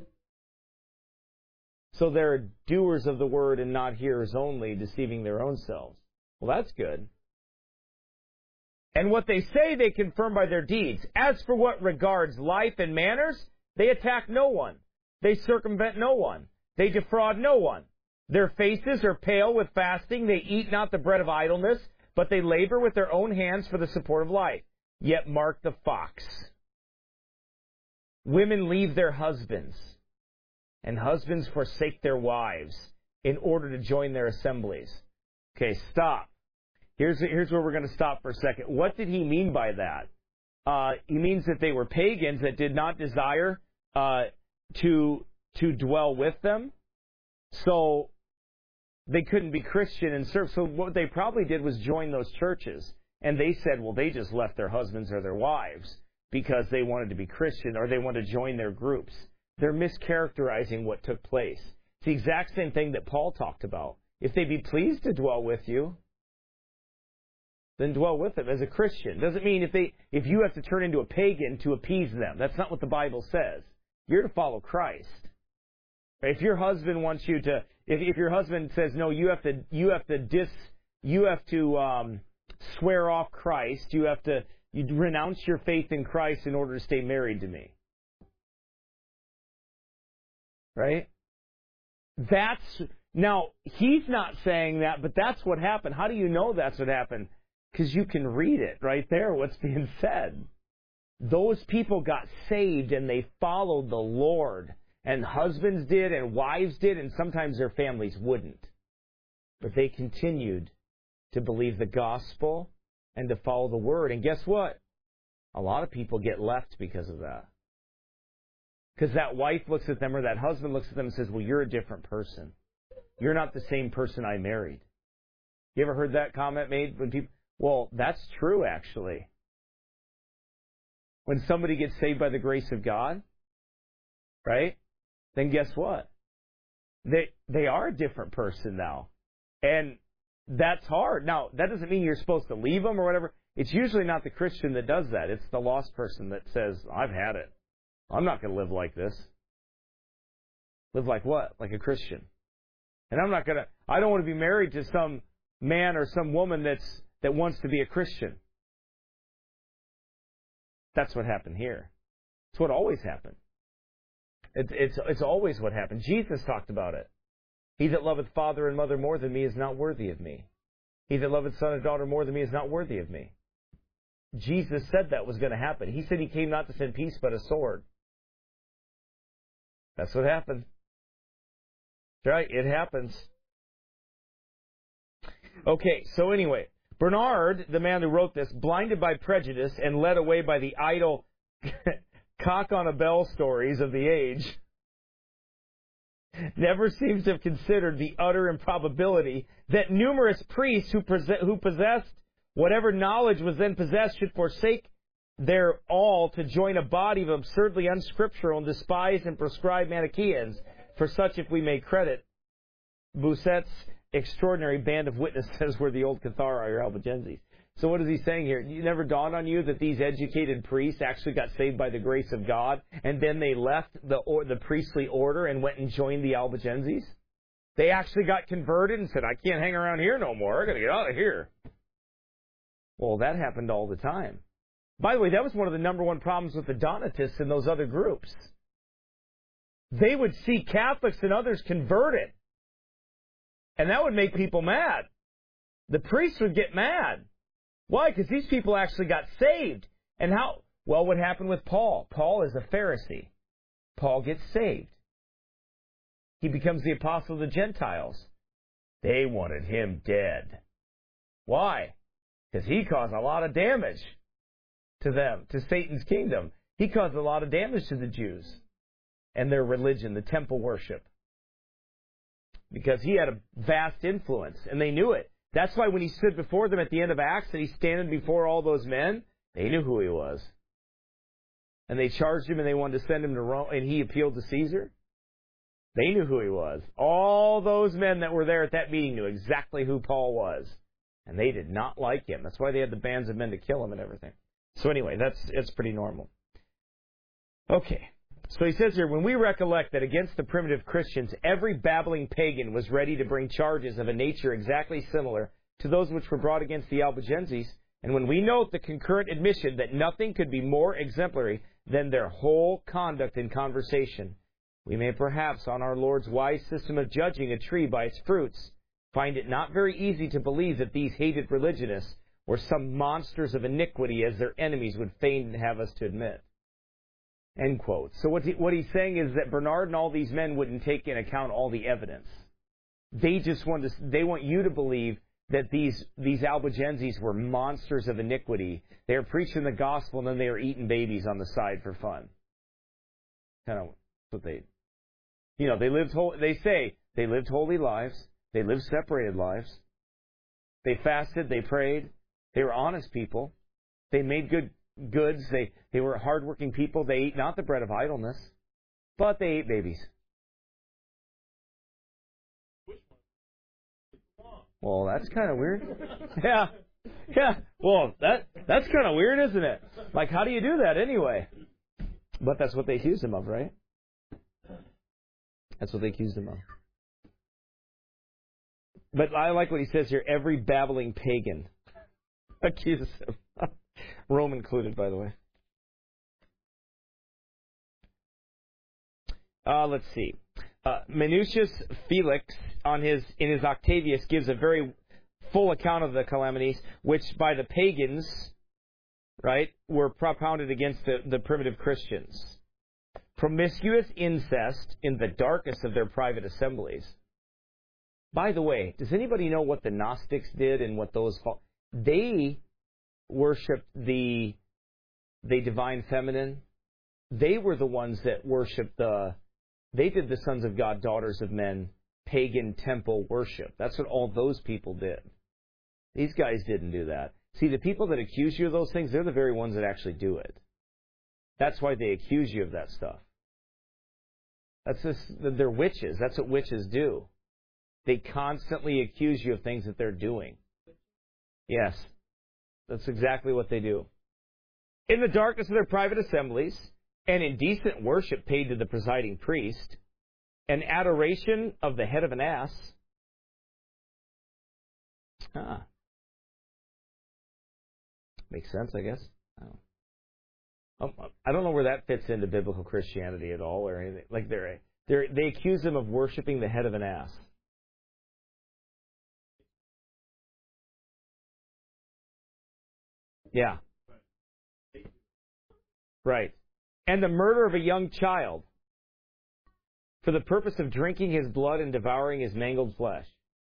So they're doers of the word and not hearers only, deceiving their own selves. Well, that's good. And what they say, they confirm by their deeds. As for what regards life and manners, they attack no one. They circumvent no one. They defraud no one. Their faces are pale with fasting. They eat not the bread of idleness, but they labor with their own hands for the support of life. Yet mark the fox. Women leave their husbands, and husbands forsake their wives in order to join their assemblies. Okay, stop. Here's, here's where we're going to stop for a second. What did he mean by that? Uh, he means that they were pagans that did not desire uh, to to dwell with them, so they couldn't be Christian and serve. So what they probably did was join those churches, and they said, well, they just left their husbands or their wives because they wanted to be Christian or they wanted to join their groups. They're mischaracterizing what took place. It's the exact same thing that Paul talked about. If they be pleased to dwell with you, then dwell with them as a Christian. Doesn't mean if they if you have to turn into a pagan to appease them. That's not what the Bible says. You're to follow Christ. If your husband wants you to, if, if your husband says no, you have to, you have to dis, you have to um, swear off Christ. You have to you renounce your faith in Christ in order to stay married to me. Right? That's now he's not saying that, but that's what happened. How do you know that's what happened? Because you can read it right there, what's being said. Those people got saved and they followed the Lord. And husbands did and wives did, and sometimes their families wouldn't. But they continued to believe the gospel and to follow the word. And guess what? A lot of people get left because of that. Because that wife looks at them or that husband looks at them and says, well, you're a different person. You're not the same person I married. You ever heard that comment made when people... Well, that's true, actually. When somebody gets saved by the grace of God, right, then guess what? They they are a different person now. And that's hard. Now, that doesn't mean you're supposed to leave them or whatever. It's usually not the Christian that does that. It's the lost person that says, I've had it. I'm not going to live like this. Live like what? Like a Christian. And I'm not going to, I don't want to be married to some man or some woman that's that wants to be a Christian. That's what happened here. It's what always happened. It's, it's, it's always what happened. Jesus talked about it. He that loveth father and mother more than me is not worthy of me. He that loveth son or daughter more than me is not worthy of me. Jesus said that was going to happen. He said he came not to send peace but a sword. That's what happened. Right? It happens. Okay, so anyway, Bernard, the man who wrote this, blinded by prejudice and led away by the idle cock-on-a-bell stories of the age, never seems to have considered the utter improbability that numerous priests who, possess, who possessed whatever knowledge was then possessed should forsake their all to join a body of absurdly unscriptural and despised and proscribed Manichaeans. For such, if we may credit Bousset's extraordinary band of witnesses, were the old Cathari or Albigenses. So what is he saying here? You never dawned on you that these educated priests actually got saved by the grace of God, and then they left the or, the priestly order and went and joined the Albigenses? They actually got converted and said, I can't hang around here no more. I got to get out of here. Well, that happened all the time. By the way, that was one of the number one problems with the Donatists and those other groups. They would see Catholics and others converted. And that would make people mad. The priests would get mad. Why? Because these people actually got saved. And how? Well, what happened with Paul? Paul is a Pharisee. Paul gets saved. He becomes the apostle of the Gentiles. They wanted him dead. Why? Because he caused a lot of damage to them, to Satan's kingdom. He caused a lot of damage to the Jews and their religion, the temple worship. because he had a vast influence, and they knew it. That's why when he stood before them at the end of Acts and he's standing before all those men, they knew who he was. And they charged him and they wanted to send him to Rome, and he appealed to Caesar. They knew who he was. All those men that were there at that meeting knew exactly who Paul was. And they did not like him. That's why they had the bands of men to kill him and everything. So anyway, that's it's pretty normal. Okay. So he says here, when we recollect that against the primitive Christians, every babbling pagan was ready to bring charges of a nature exactly similar to those which were brought against the Albigenses, and when we note the concurrent admission that nothing could be more exemplary than their whole conduct and conversation, we may perhaps, on our Lord's wise system of judging a tree by its fruits, find it not very easy to believe that these hated religionists were some monsters of iniquity as their enemies would fain have us to admit. End quote. So what, he, what he's saying is that Bernard and all these men wouldn't take into account all the evidence. They just want to, they want you to believe that these these Albigenses were monsters of iniquity. They were preaching the gospel and then they were eating babies on the side for fun. Kind of what they, you know, they lived. They say they lived holy lives. They lived separated lives. They fasted. They prayed. They were honest people. They made good goods. They they were hardworking people. They ate not the bread of idleness, but they ate babies. Well, that's kind of weird. Yeah, yeah. Well, that that's kind of weird, isn't it? Like, how do you do that anyway? But that's what they accused him of, right? That's what they accused him of. But I like what he says here. Every babbling pagan accuses him. Rome included, by the way. Uh, let's see. Uh, Minucius Felix, on his in his Octavius, gives a very full account of the calamities, which by the pagans, right, were propounded against the, the primitive Christians. Promiscuous incest in the darkest of their private assemblies. By the way, does anybody know what the Gnostics did and what those... They worshipped the, the divine feminine. They were the ones that worshipped the... They did the sons of God, daughters of men, pagan temple worship. That's what all those people did. These guys didn't do that. See, the people that accuse you of those things, they're the very ones that actually do it. That's why they accuse you of that stuff. That's just, they're witches. That's what witches do. They constantly accuse you of things that they're doing. Yes, that's exactly what they do. In the darkness of their private assemblies, and indecent worship paid to the presiding priest, and adoration of the head of an ass. Ah. Makes sense, I guess. I don't, I don't know where that fits into biblical Christianity at all, or anything. Like they're, they're, they accuse him of worshiping the head of an ass. Yeah. Right. And the murder of a young child for the purpose of drinking his blood and devouring his mangled flesh.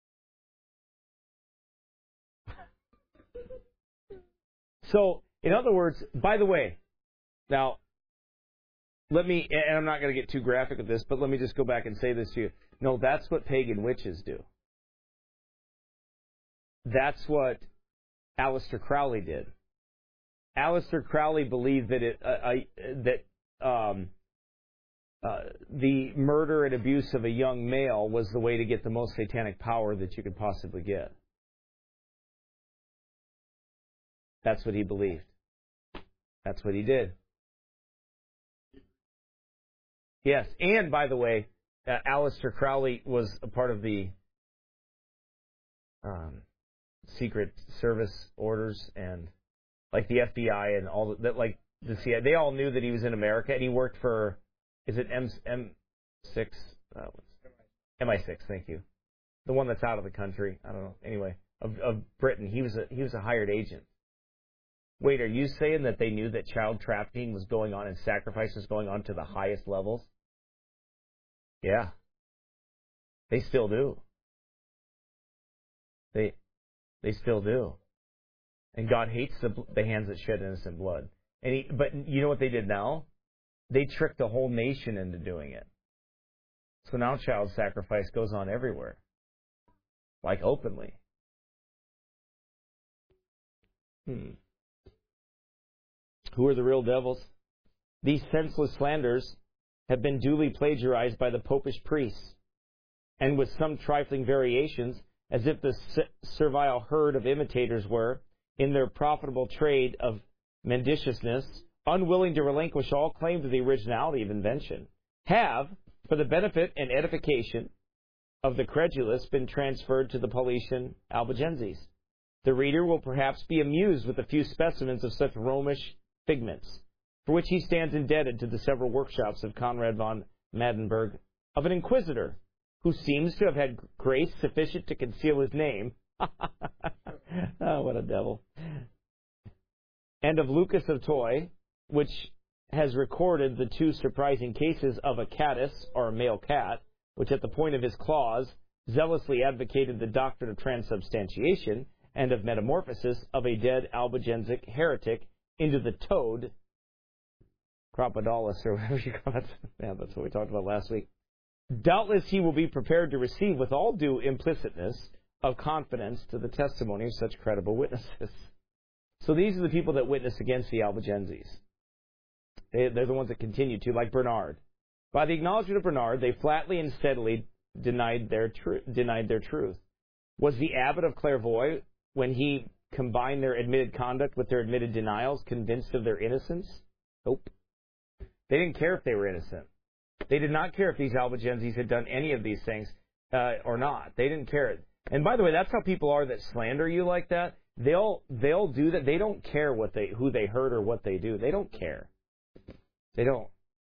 So, in other words, by the way, now, let me, and I'm not going to get too graphic with this, but let me just go back and say this to you. No, that's what pagan witches do. That's what Aleister Crowley did. Aleister Crowley believed that it, uh, I, that um, uh, the murder and abuse of a young male was the way to get the most satanic power that you could possibly get. That's what he believed. That's what he did. Yes, and by the way, uh, Aleister Crowley was a part of the um, Secret Service orders and like the F B I and all that, like the C I A. They all knew that he was in America, and he worked for, is it M M six? Uh, M I six. Thank you. The one that's out of the country. I don't know. Anyway, of, of Britain. He was a he was a hired agent. Wait, are you saying that they knew that child trafficking was going on and sacrifice was going on to the highest levels? Yeah. They still do. They they still do. And God hates the, the hands that shed innocent blood. And he, but you know what they did now? They tricked the whole nation into doing it. So now child sacrifice goes on everywhere, like openly. Hmm. Who are the real devils? These senseless slanders have been duly plagiarized by the popish priests, and with some trifling variations, as if the servile herd of imitators were, in their profitable trade of mendiciousness, unwilling to relinquish all claim to the originality of invention, have, for the benefit and edification of the credulous, been transferred to the Paulician Albigenses. The reader will perhaps be amused with a few specimens of such Romish figments, for which he stands indebted to the several workshops of Conrad von Maddenberg, of an inquisitor who seems to have had grace sufficient to conceal his name. Oh, what a devil. And of Lucas of Toy, which has recorded the two surprising cases of a catus, or a male cat, which at the point of his claws zealously advocated the doctrine of transubstantiation, and of metamorphosis of a dead albigensic heretic into the toad, Cropodolus, or whatever you call it. Yeah, that's what we talked about last week. Doubtless he will be prepared to receive with all due implicitness of confidence to the testimony of such credible witnesses. So these are the people that witness against the Albigenses. They, they're the ones that continue to, like Bernard. By the acknowledgement of Bernard, they flatly and steadily denied their, tru- denied their truth. Was the abbot of Clairvaux, when he combined their admitted conduct with their admitted denials, convinced of their innocence? Nope. They didn't care if they were innocent. They did not care if these Albigenses had done any of these things uh, or not. They didn't care. And by the way, that's how people are that slander you like that. They'll they'll do that. They don't care what they who they hurt or what they do. They don't care. They don't.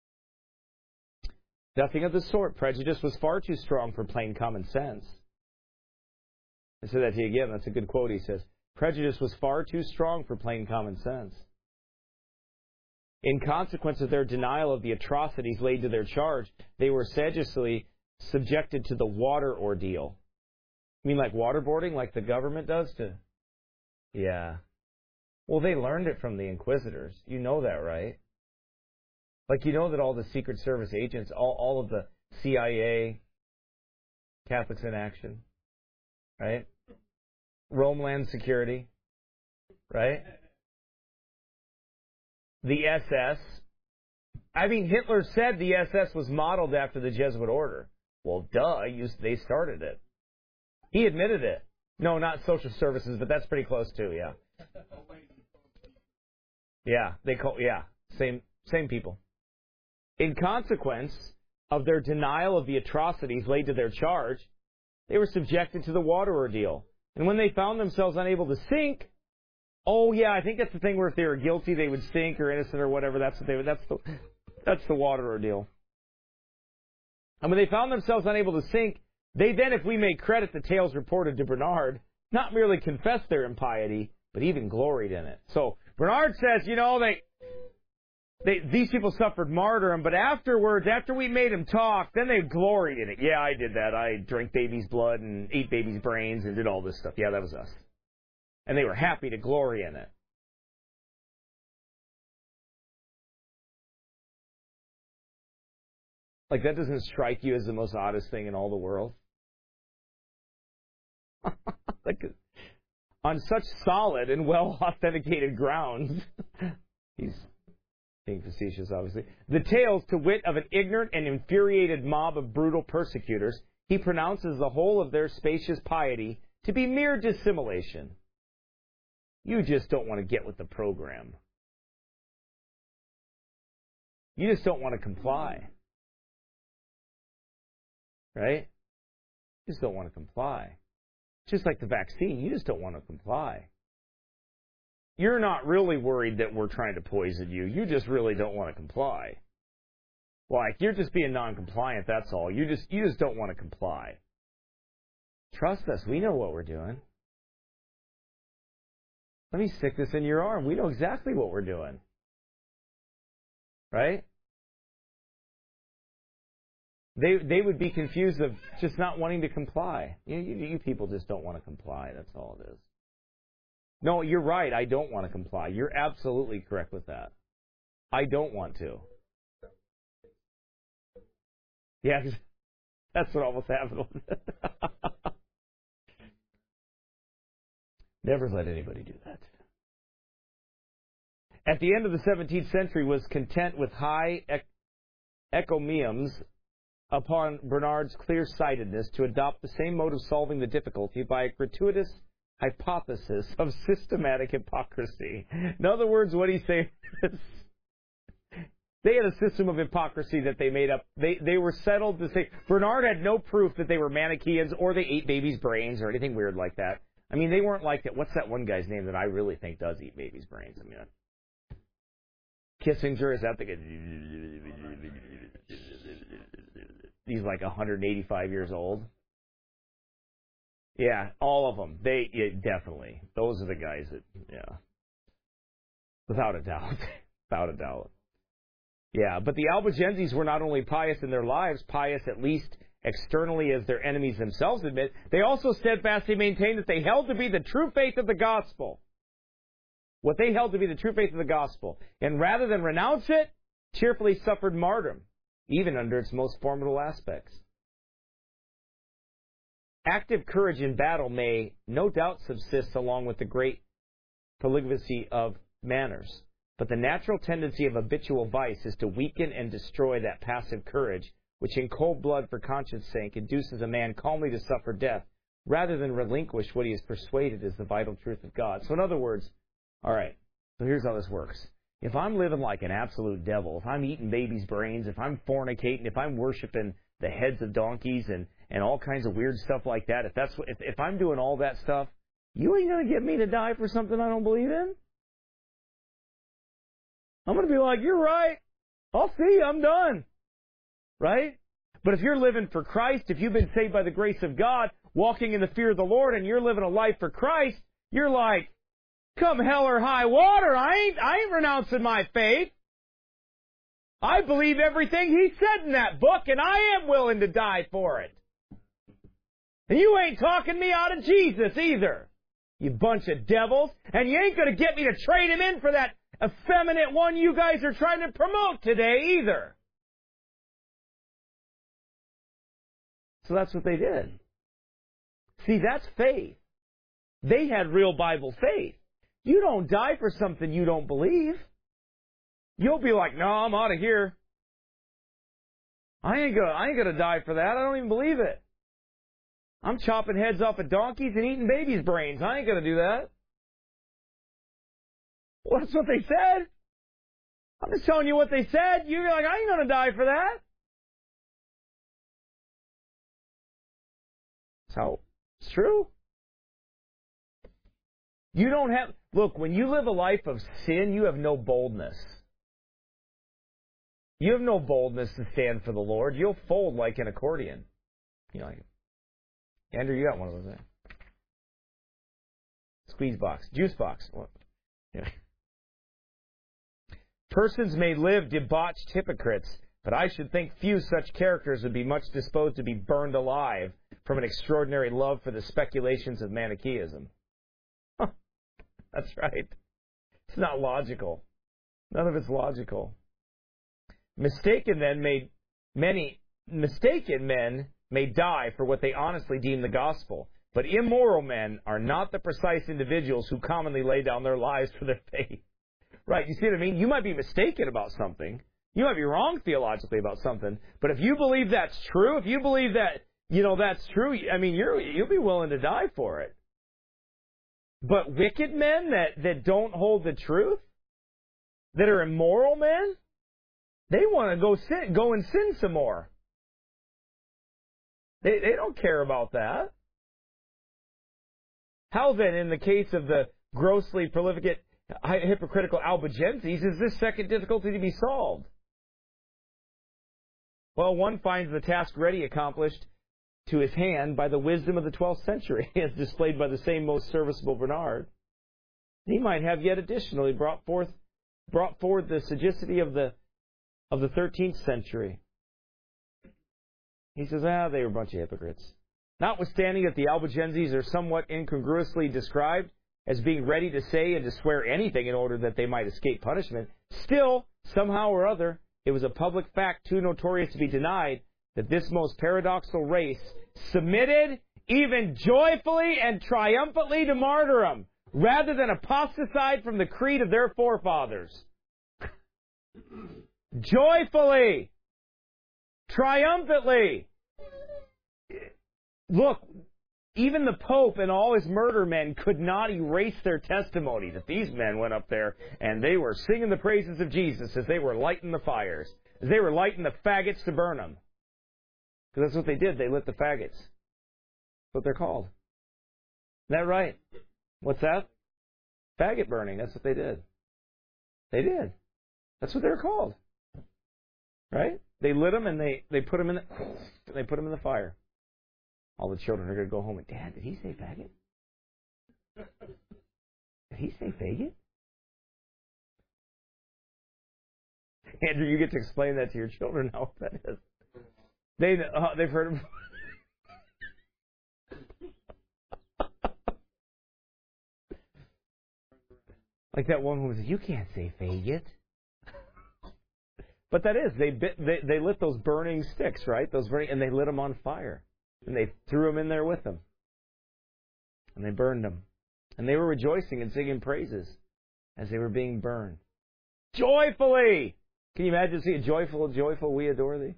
Nothing of the sort. Prejudice was far too strong for plain common sense. I said that to you again. That's a good quote. He says, prejudice was far too strong for plain common sense. In consequence of their denial of the atrocities laid to their charge, they were sedulously subjected to the water ordeal. You mean like waterboarding, like the government does to? Yeah. Well, they learned it from the inquisitors. You know that, right? Like, you know that all the Secret Service agents, all, all of the C I A, Catholics in Action, right? Homeland Security, right? The S S. I mean, Hitler said the S S was modeled after the Jesuit order. Well, duh, you, they started it. He admitted it. No, not social services, but that's pretty close too, yeah. Yeah, they call, yeah, same, same people. In consequence of their denial of the atrocities laid to their charge, they were subjected to the water ordeal. And when they found themselves unable to sink, oh yeah, I think that's the thing where if they were guilty, they would sink or innocent or whatever. That's what they would. That's the that's the water ordeal. And when they found themselves unable to sink, they then, if we may credit the tales reported to Bernard, not merely confessed their impiety, but even gloried in it. So Bernard says, you know, they, they these people suffered martyrdom, but afterwards, after we made them talk, then they gloried in it. Yeah, I did that. I drank baby's blood and ate baby's brains and did all this stuff. Yeah, that was us. And they were happy to glory in it. Like, that doesn't strike you as the most oddest thing in all the world? Like, on such solid and well-authenticated grounds, he's being facetious, obviously, the tales, to wit, of an ignorant and infuriated mob of brutal persecutors, he pronounces the whole of their spacious piety to be mere dissimulation. You just don't want to get with the program. You just don't want to comply. Right? You just don't want to comply. Just like the vaccine, you just don't want to comply. You're not really worried that we're trying to poison you. You just really don't want to comply. Like, you're just being non-compliant, that's all. You just you just don't want to comply. Trust us, we know what we're doing. Let me stick this in your arm. We know exactly what we're doing. Right? They they would be confused of just not wanting to comply. You, you, you people just don't want to comply. That's all it is. No, you're right. I don't want to comply. You're absolutely correct with that. I don't want to. Yeah, That's what almost happened. Never let anybody do that. At the end of the seventeenth century, was content with high encomiums upon Bernard's clear-sightedness to adopt the same mode of solving the difficulty by a gratuitous hypothesis of systematic hypocrisy. In other words, what he's saying is they had a system of hypocrisy that they made up. They they were settled to say Bernard had no proof that they were Manichaeans or they ate babies' brains or anything weird like that. I mean, they weren't like that. What's that one guy's name that I really think does eat babies' brains? I mean, Kissinger, is that the guy? He's like one hundred eighty-five years old. Yeah, all of them. They yeah, definitely. Those are the guys that, yeah. Without a doubt. Without a doubt. Yeah, but the Albigenses were not only pious in their lives, pious at least externally as their enemies themselves admit, they also steadfastly maintained that they held to be the true faith of the gospel. What they held to be the true faith of the gospel. And rather than renounce it, cheerfully suffered martyrdom, even under its most formidable aspects. Active courage in battle may no doubt subsist along with the great profligacy of manners. But the natural tendency of habitual vice is to weaken and destroy that passive courage, which in cold blood for conscience sake induces a man calmly to suffer death, rather than relinquish what he is persuaded is the vital truth of God. So in other words, all right, so here's how this works. If I'm living like an absolute devil, if I'm eating babies' brains, if I'm fornicating, if I'm worshiping the heads of donkeys and, and all kinds of weird stuff like that, if that's what, if, if I'm doing all that stuff, you ain't going to get me to die for something I don't believe in? I'm going to be like, you're right. I'll see you. I'm done. Right? But if you're living for Christ, if you've been saved by the grace of God, walking in the fear of the Lord, and you're living a life for Christ, you're like, come hell or high water, I ain't, I ain't renouncing my faith. I believe everything He said in that book, and I am willing to die for it. And you ain't talking me out of Jesus either, you bunch of devils. And you ain't going to get me to trade Him in for that effeminate one you guys are trying to promote today either. So that's what they did. See, that's faith. They had real Bible faith. You don't die for something you don't believe. You'll be like, no, I'm out of here. I ain't gonna, I ain't gonna die for that. I don't even believe it. I'm chopping heads off of donkeys and eating babies' brains. I ain't gonna do that. Well, that's what they said. I'm just telling you what they said. You're like, I ain't gonna die for that. So, it's true. You don't have, look, when you live a life of sin, you have no boldness. You have no boldness to stand for the Lord. You'll fold like an accordion. You know, like, Andrew, you got one of those there. Squeeze box. Juice box. Yeah. Persons may live debauched hypocrites, but I should think few such characters would be much disposed to be burned alive from an extraordinary love for the speculations of Manichaeism. That's right. It's not logical. None of it's logical. Mistaken then may many mistaken men may die for what they honestly deem the gospel, but immoral men are not the precise individuals who commonly lay down their lives for their faith. Right? You see what I mean? You might be mistaken about something. You might be wrong theologically about something, but if you believe that's true, if you believe that, you know, that's true, I mean, you're you'll be willing to die for it. But wicked men that, that don't hold the truth, that are immoral men, they want to go sin, go and sin some more. They they don't care about that. How then, in the case of the grossly prolific, hypocritical Albigenses, is this second difficulty to be solved? Well, one finds the task ready accomplished to his hand by the wisdom of the twelfth century, as displayed by the same most serviceable Bernard. He might have yet additionally brought forth brought forward the sagacity of the of the thirteenth century. He says, ah, they were a bunch of hypocrites. Notwithstanding that the Albigenses are somewhat incongruously described as being ready to say and to swear anything in order that they might escape punishment, still, somehow or other, it was a public fact too notorious to be denied that this most paradoxical race submitted even joyfully and triumphantly to martyrdom, rather than apostatize from the creed of their forefathers. Joyfully, triumphantly. Look, even the Pope and all his murder men could not erase their testimony that these men went up there and they were singing the praises of Jesus as they were lighting the fires, as they were lighting the faggots to burn them. Because that's what they did. They lit the faggots. That's what they're called. Isn't that right? What's that? Faggot burning. That's what they did. They did. That's what they're called. Right? They lit them and they, they put them in the they put them in the fire. All the children are going to go home and, Dad, did he say faggot? Did he say faggot? Andrew, you get to explain that to your children how that is. They uh, they've heard of. Like that one woman said, you can't say faggot. But that is, they, bit, they they lit those burning sticks, right? Those burning, and they lit them on fire. And they threw them in there with them. And they burned them. And they were rejoicing and singing praises as they were being burned. Joyfully! Can you imagine seeing joyful, joyful, we adore thee?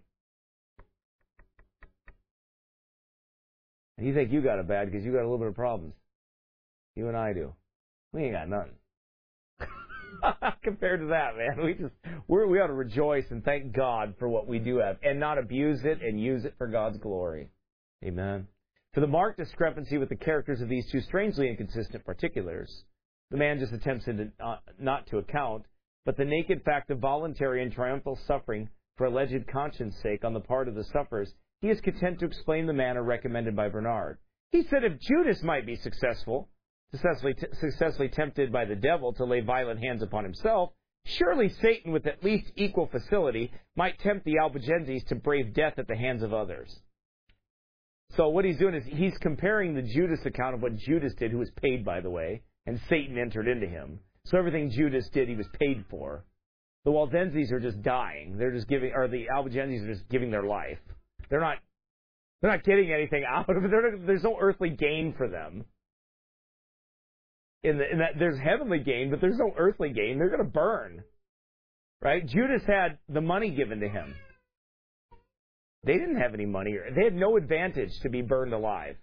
And you think you got it bad because you got a little bit of problems. You and I do. We ain't got nothing. Compared to that, man, we just we're, we ought to rejoice and thank God for what we do have, and not abuse it and use it for God's glory. Amen. For the marked discrepancy with the characters of these two strangely inconsistent particulars, the man just attempts to, uh, not to account, but the naked fact of voluntary and triumphal suffering for alleged conscience sake on the part of the sufferers, he is content to explain the manner recommended by Bernard. He said if Judas might be successful, successfully, t- successfully tempted by the devil to lay violent hands upon himself, surely Satan, with at least equal facility, might tempt the Albigenses to brave death at the hands of others. So what he's doing is he's comparing the Judas account of what Judas did, who was paid, by the way, and Satan entered into him. So everything Judas did, he was paid for. The Waldenses are just dying. They're just giving, or the Albigenses are just giving their life. They're not, they're not getting anything out of it. Not, there's no earthly gain for them. In, the, in that, there's heavenly gain, but there's no earthly gain. They're going to burn, right? Judas had the money given to him. They didn't have any money. They had no advantage to be burned alive.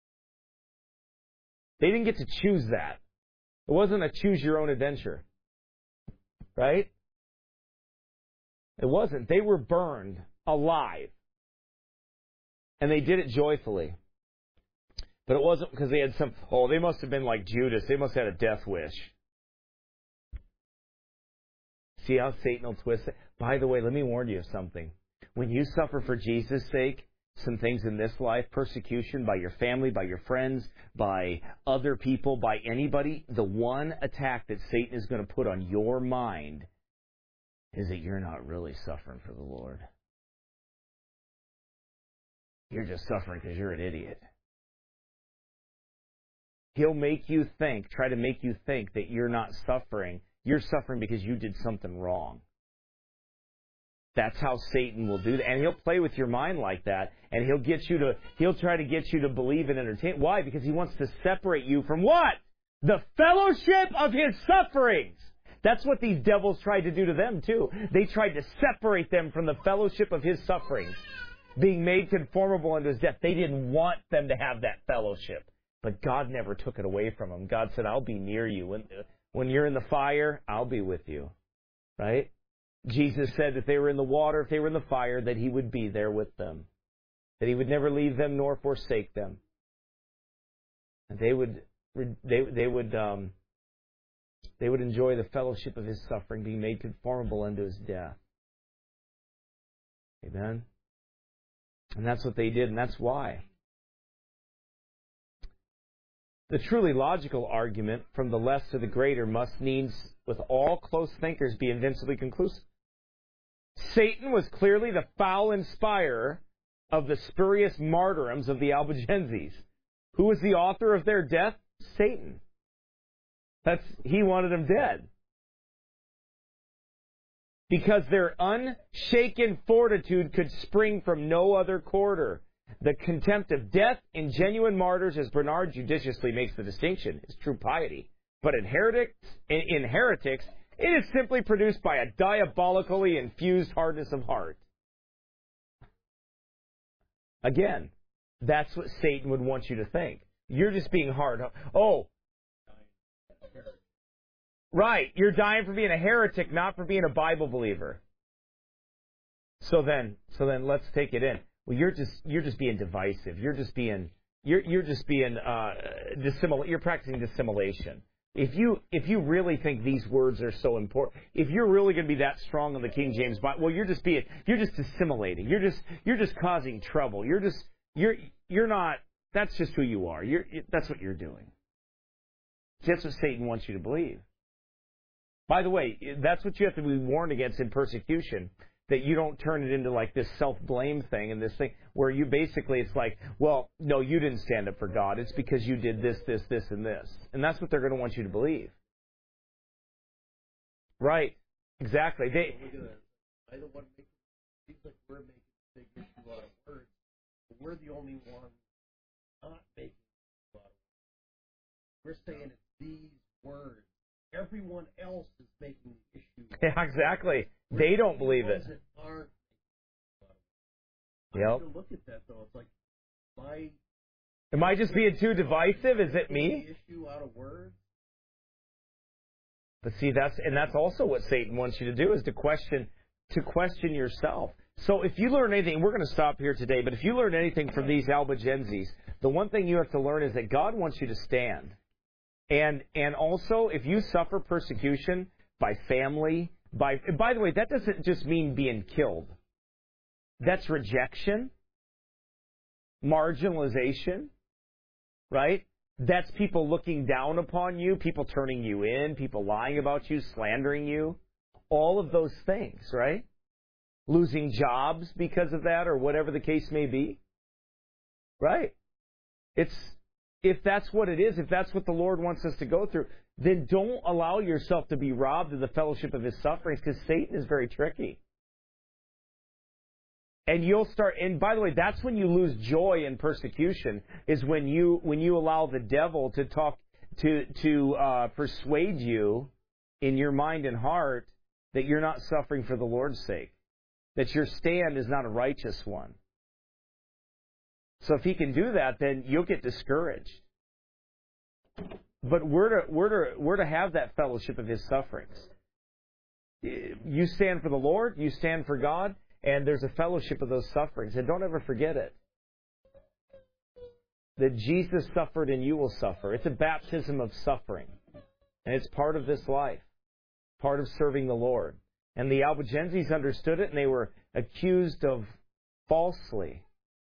They didn't get to choose that. It wasn't a choose-your-own-adventure, right? It wasn't. They were burned alive, and they did it joyfully. But it wasn't because they had some, oh, they must have been like Judas. They must have had a death wish. See how Satan will twist it? By the way, let me warn you of something. When you suffer for Jesus' sake, some things in this life, persecution by your family, by your friends, by other people, by anybody, the one attack that Satan is going to put on your mind is that you're not really suffering for the Lord. You're just suffering because you're an idiot. He'll make you think, try to make you think that you're not suffering. You're suffering because you did something wrong. That's how Satan will do that. And he'll play with your mind like that. And he'll get you to, he'll try to get you to believe and entertain. Why? Because he wants to separate you from what? The fellowship of his sufferings. That's what these devils tried to do to them too. They tried to separate them from the fellowship of his sufferings. Being made conformable unto his death. They didn't want them to have that fellowship. But God never took it away from them. God said, I'll be near you. When, when you're in the fire, I'll be with you. Right? Jesus said if they were in the water, if they were in the fire, that he would be there with them. That he would never leave them nor forsake them. And they would they they would um, they would enjoy the fellowship of his suffering, being made conformable unto his death. Amen? And that's what they did, and that's why. The truly logical argument from the less to the greater must needs, with all close thinkers, be invincibly conclusive. Satan was clearly the foul inspirer of the spurious martyrdoms of the Albigenses. Who was the author of their death? Satan. That's, he wanted them dead. because their unshaken fortitude could spring from no other quarter. The contempt of death in genuine martyrs, as Bernard judiciously makes the distinction, is true piety. But in heretics, in heretics, it is simply produced by a diabolically infused hardness of heart. Again, that's what Satan would want you to think. You're just being hard. Oh, right. You're dying for being a heretic, not for being a Bible believer. So then, so then let's take it in. Well, you're just you're just being divisive. You're just being you're you're just being uh, dissimul- You're practicing dissimulation. If you if you really think these words are so important, if you're really going to be that strong on the King James Bible, well, you're just being you're just dissimulating. You're just you're just causing trouble. You're just you're you're not. That's just who you are. You're that's what you're doing. That's what Satan wants you to believe. By the way, that's what you have to be warned against in persecution. That you don't turn it into like this self-blame thing and this thing where you basically, it's like, well, no, you didn't stand up for God. It's because you did this, this, this, and this. And that's what they're going to want you to believe. Right. Exactly. They, I don't want to make it seems like we're making a big issue out of words, but we're the only ones not making a lot of words. We're saying it's these words. Everyone else is making the issue. Yeah, exactly. They don't believe it. Yep. To look at that though, it's like, my. Am I just being too divisive? Is it me? Issue out of words. But see, that's and that's also what Satan wants you to do is to question to question yourself. So if you learn anything, we're going to stop here today. But if you learn anything from these Albigenses, the one thing you have to learn is that God wants you to stand. And and also, if you suffer persecution by family, by by the way, that doesn't just mean being killed. That's rejection, marginalization, right? That's people looking down upon you, people turning you in, people lying about you, slandering you, all of those things, right? Losing jobs because of that or whatever the case may be, right? It's If that's what it is, if that's what the Lord wants us to go through, then don't allow yourself to be robbed of the fellowship of His sufferings because Satan is very tricky. And you'll start, and by the way, that's when you lose joy in persecution, is when you when you allow the devil to talk, to, to uh, persuade you in your mind and heart that you're not suffering for the Lord's sake, that your stand is not a righteous one. So if he can do that, then you'll get discouraged. But we're to, we're to, we're to have that fellowship of His sufferings. You stand for the Lord, you stand for God, and there's a fellowship of those sufferings. And don't ever forget it. That Jesus suffered and you will suffer. It's a baptism of suffering. And it's part of this life. Part of serving the Lord. And the Albigenses understood it, and they were accused of falsely.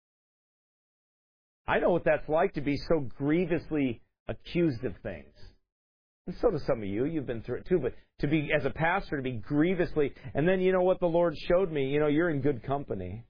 I know what that's like to be so grievously accused of things. And so do some of you. You've been through it too. But to be, as a pastor, to be grievously... And then you know what the Lord showed me? You know, you're in good company.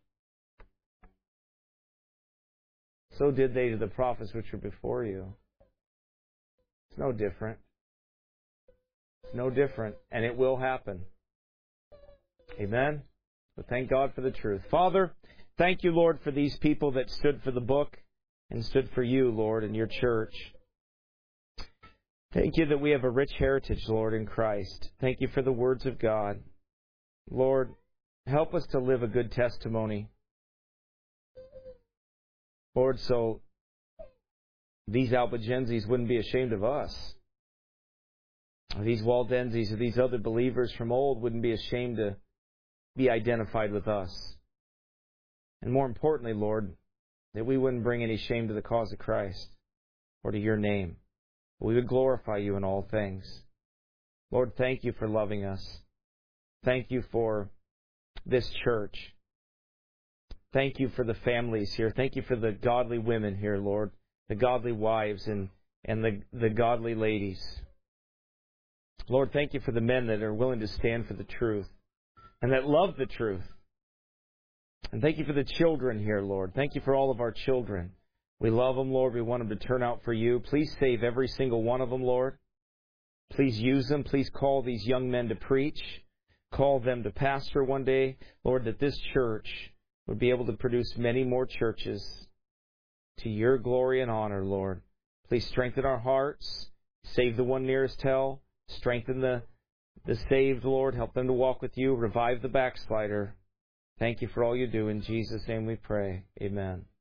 So did they to the prophets which were before you. It's no different. It's no different. And it will happen. Amen? But thank God for the truth. Father, thank you, Lord, for these people that stood for the book and stood for you, Lord, and your church. Thank you that we have a rich heritage, Lord, in Christ. Thank you for the words of God. Lord, help us to live a good testimony. Lord, so these Albigenses wouldn't be ashamed of us. These Waldenses or these other believers from old wouldn't be ashamed to be identified with us. And more importantly, Lord, that we wouldn't bring any shame to the cause of Christ or to your name. We would glorify you in all things. Lord, thank you for loving us. Thank you for this church. Thank you for the families here. Thank you for the godly women here, Lord, the godly wives and, and the, the godly ladies. Lord, thank you for the men that are willing to stand for the truth and that love the truth. And thank you for the children here, Lord. Thank you for all of our children. We love them, Lord. We want them to turn out for you. Please save every single one of them, Lord. Please use them. Please call these young men to preach. call them to pastor one day. Lord, that this church would be able to produce many more churches to your glory and honor, Lord. Please strengthen our hearts. Save the one nearest hell. Strengthen the, the saved, Lord. Help them to walk with you. Revive the backslider. Thank you for all you do. In Jesus' name we pray. Amen.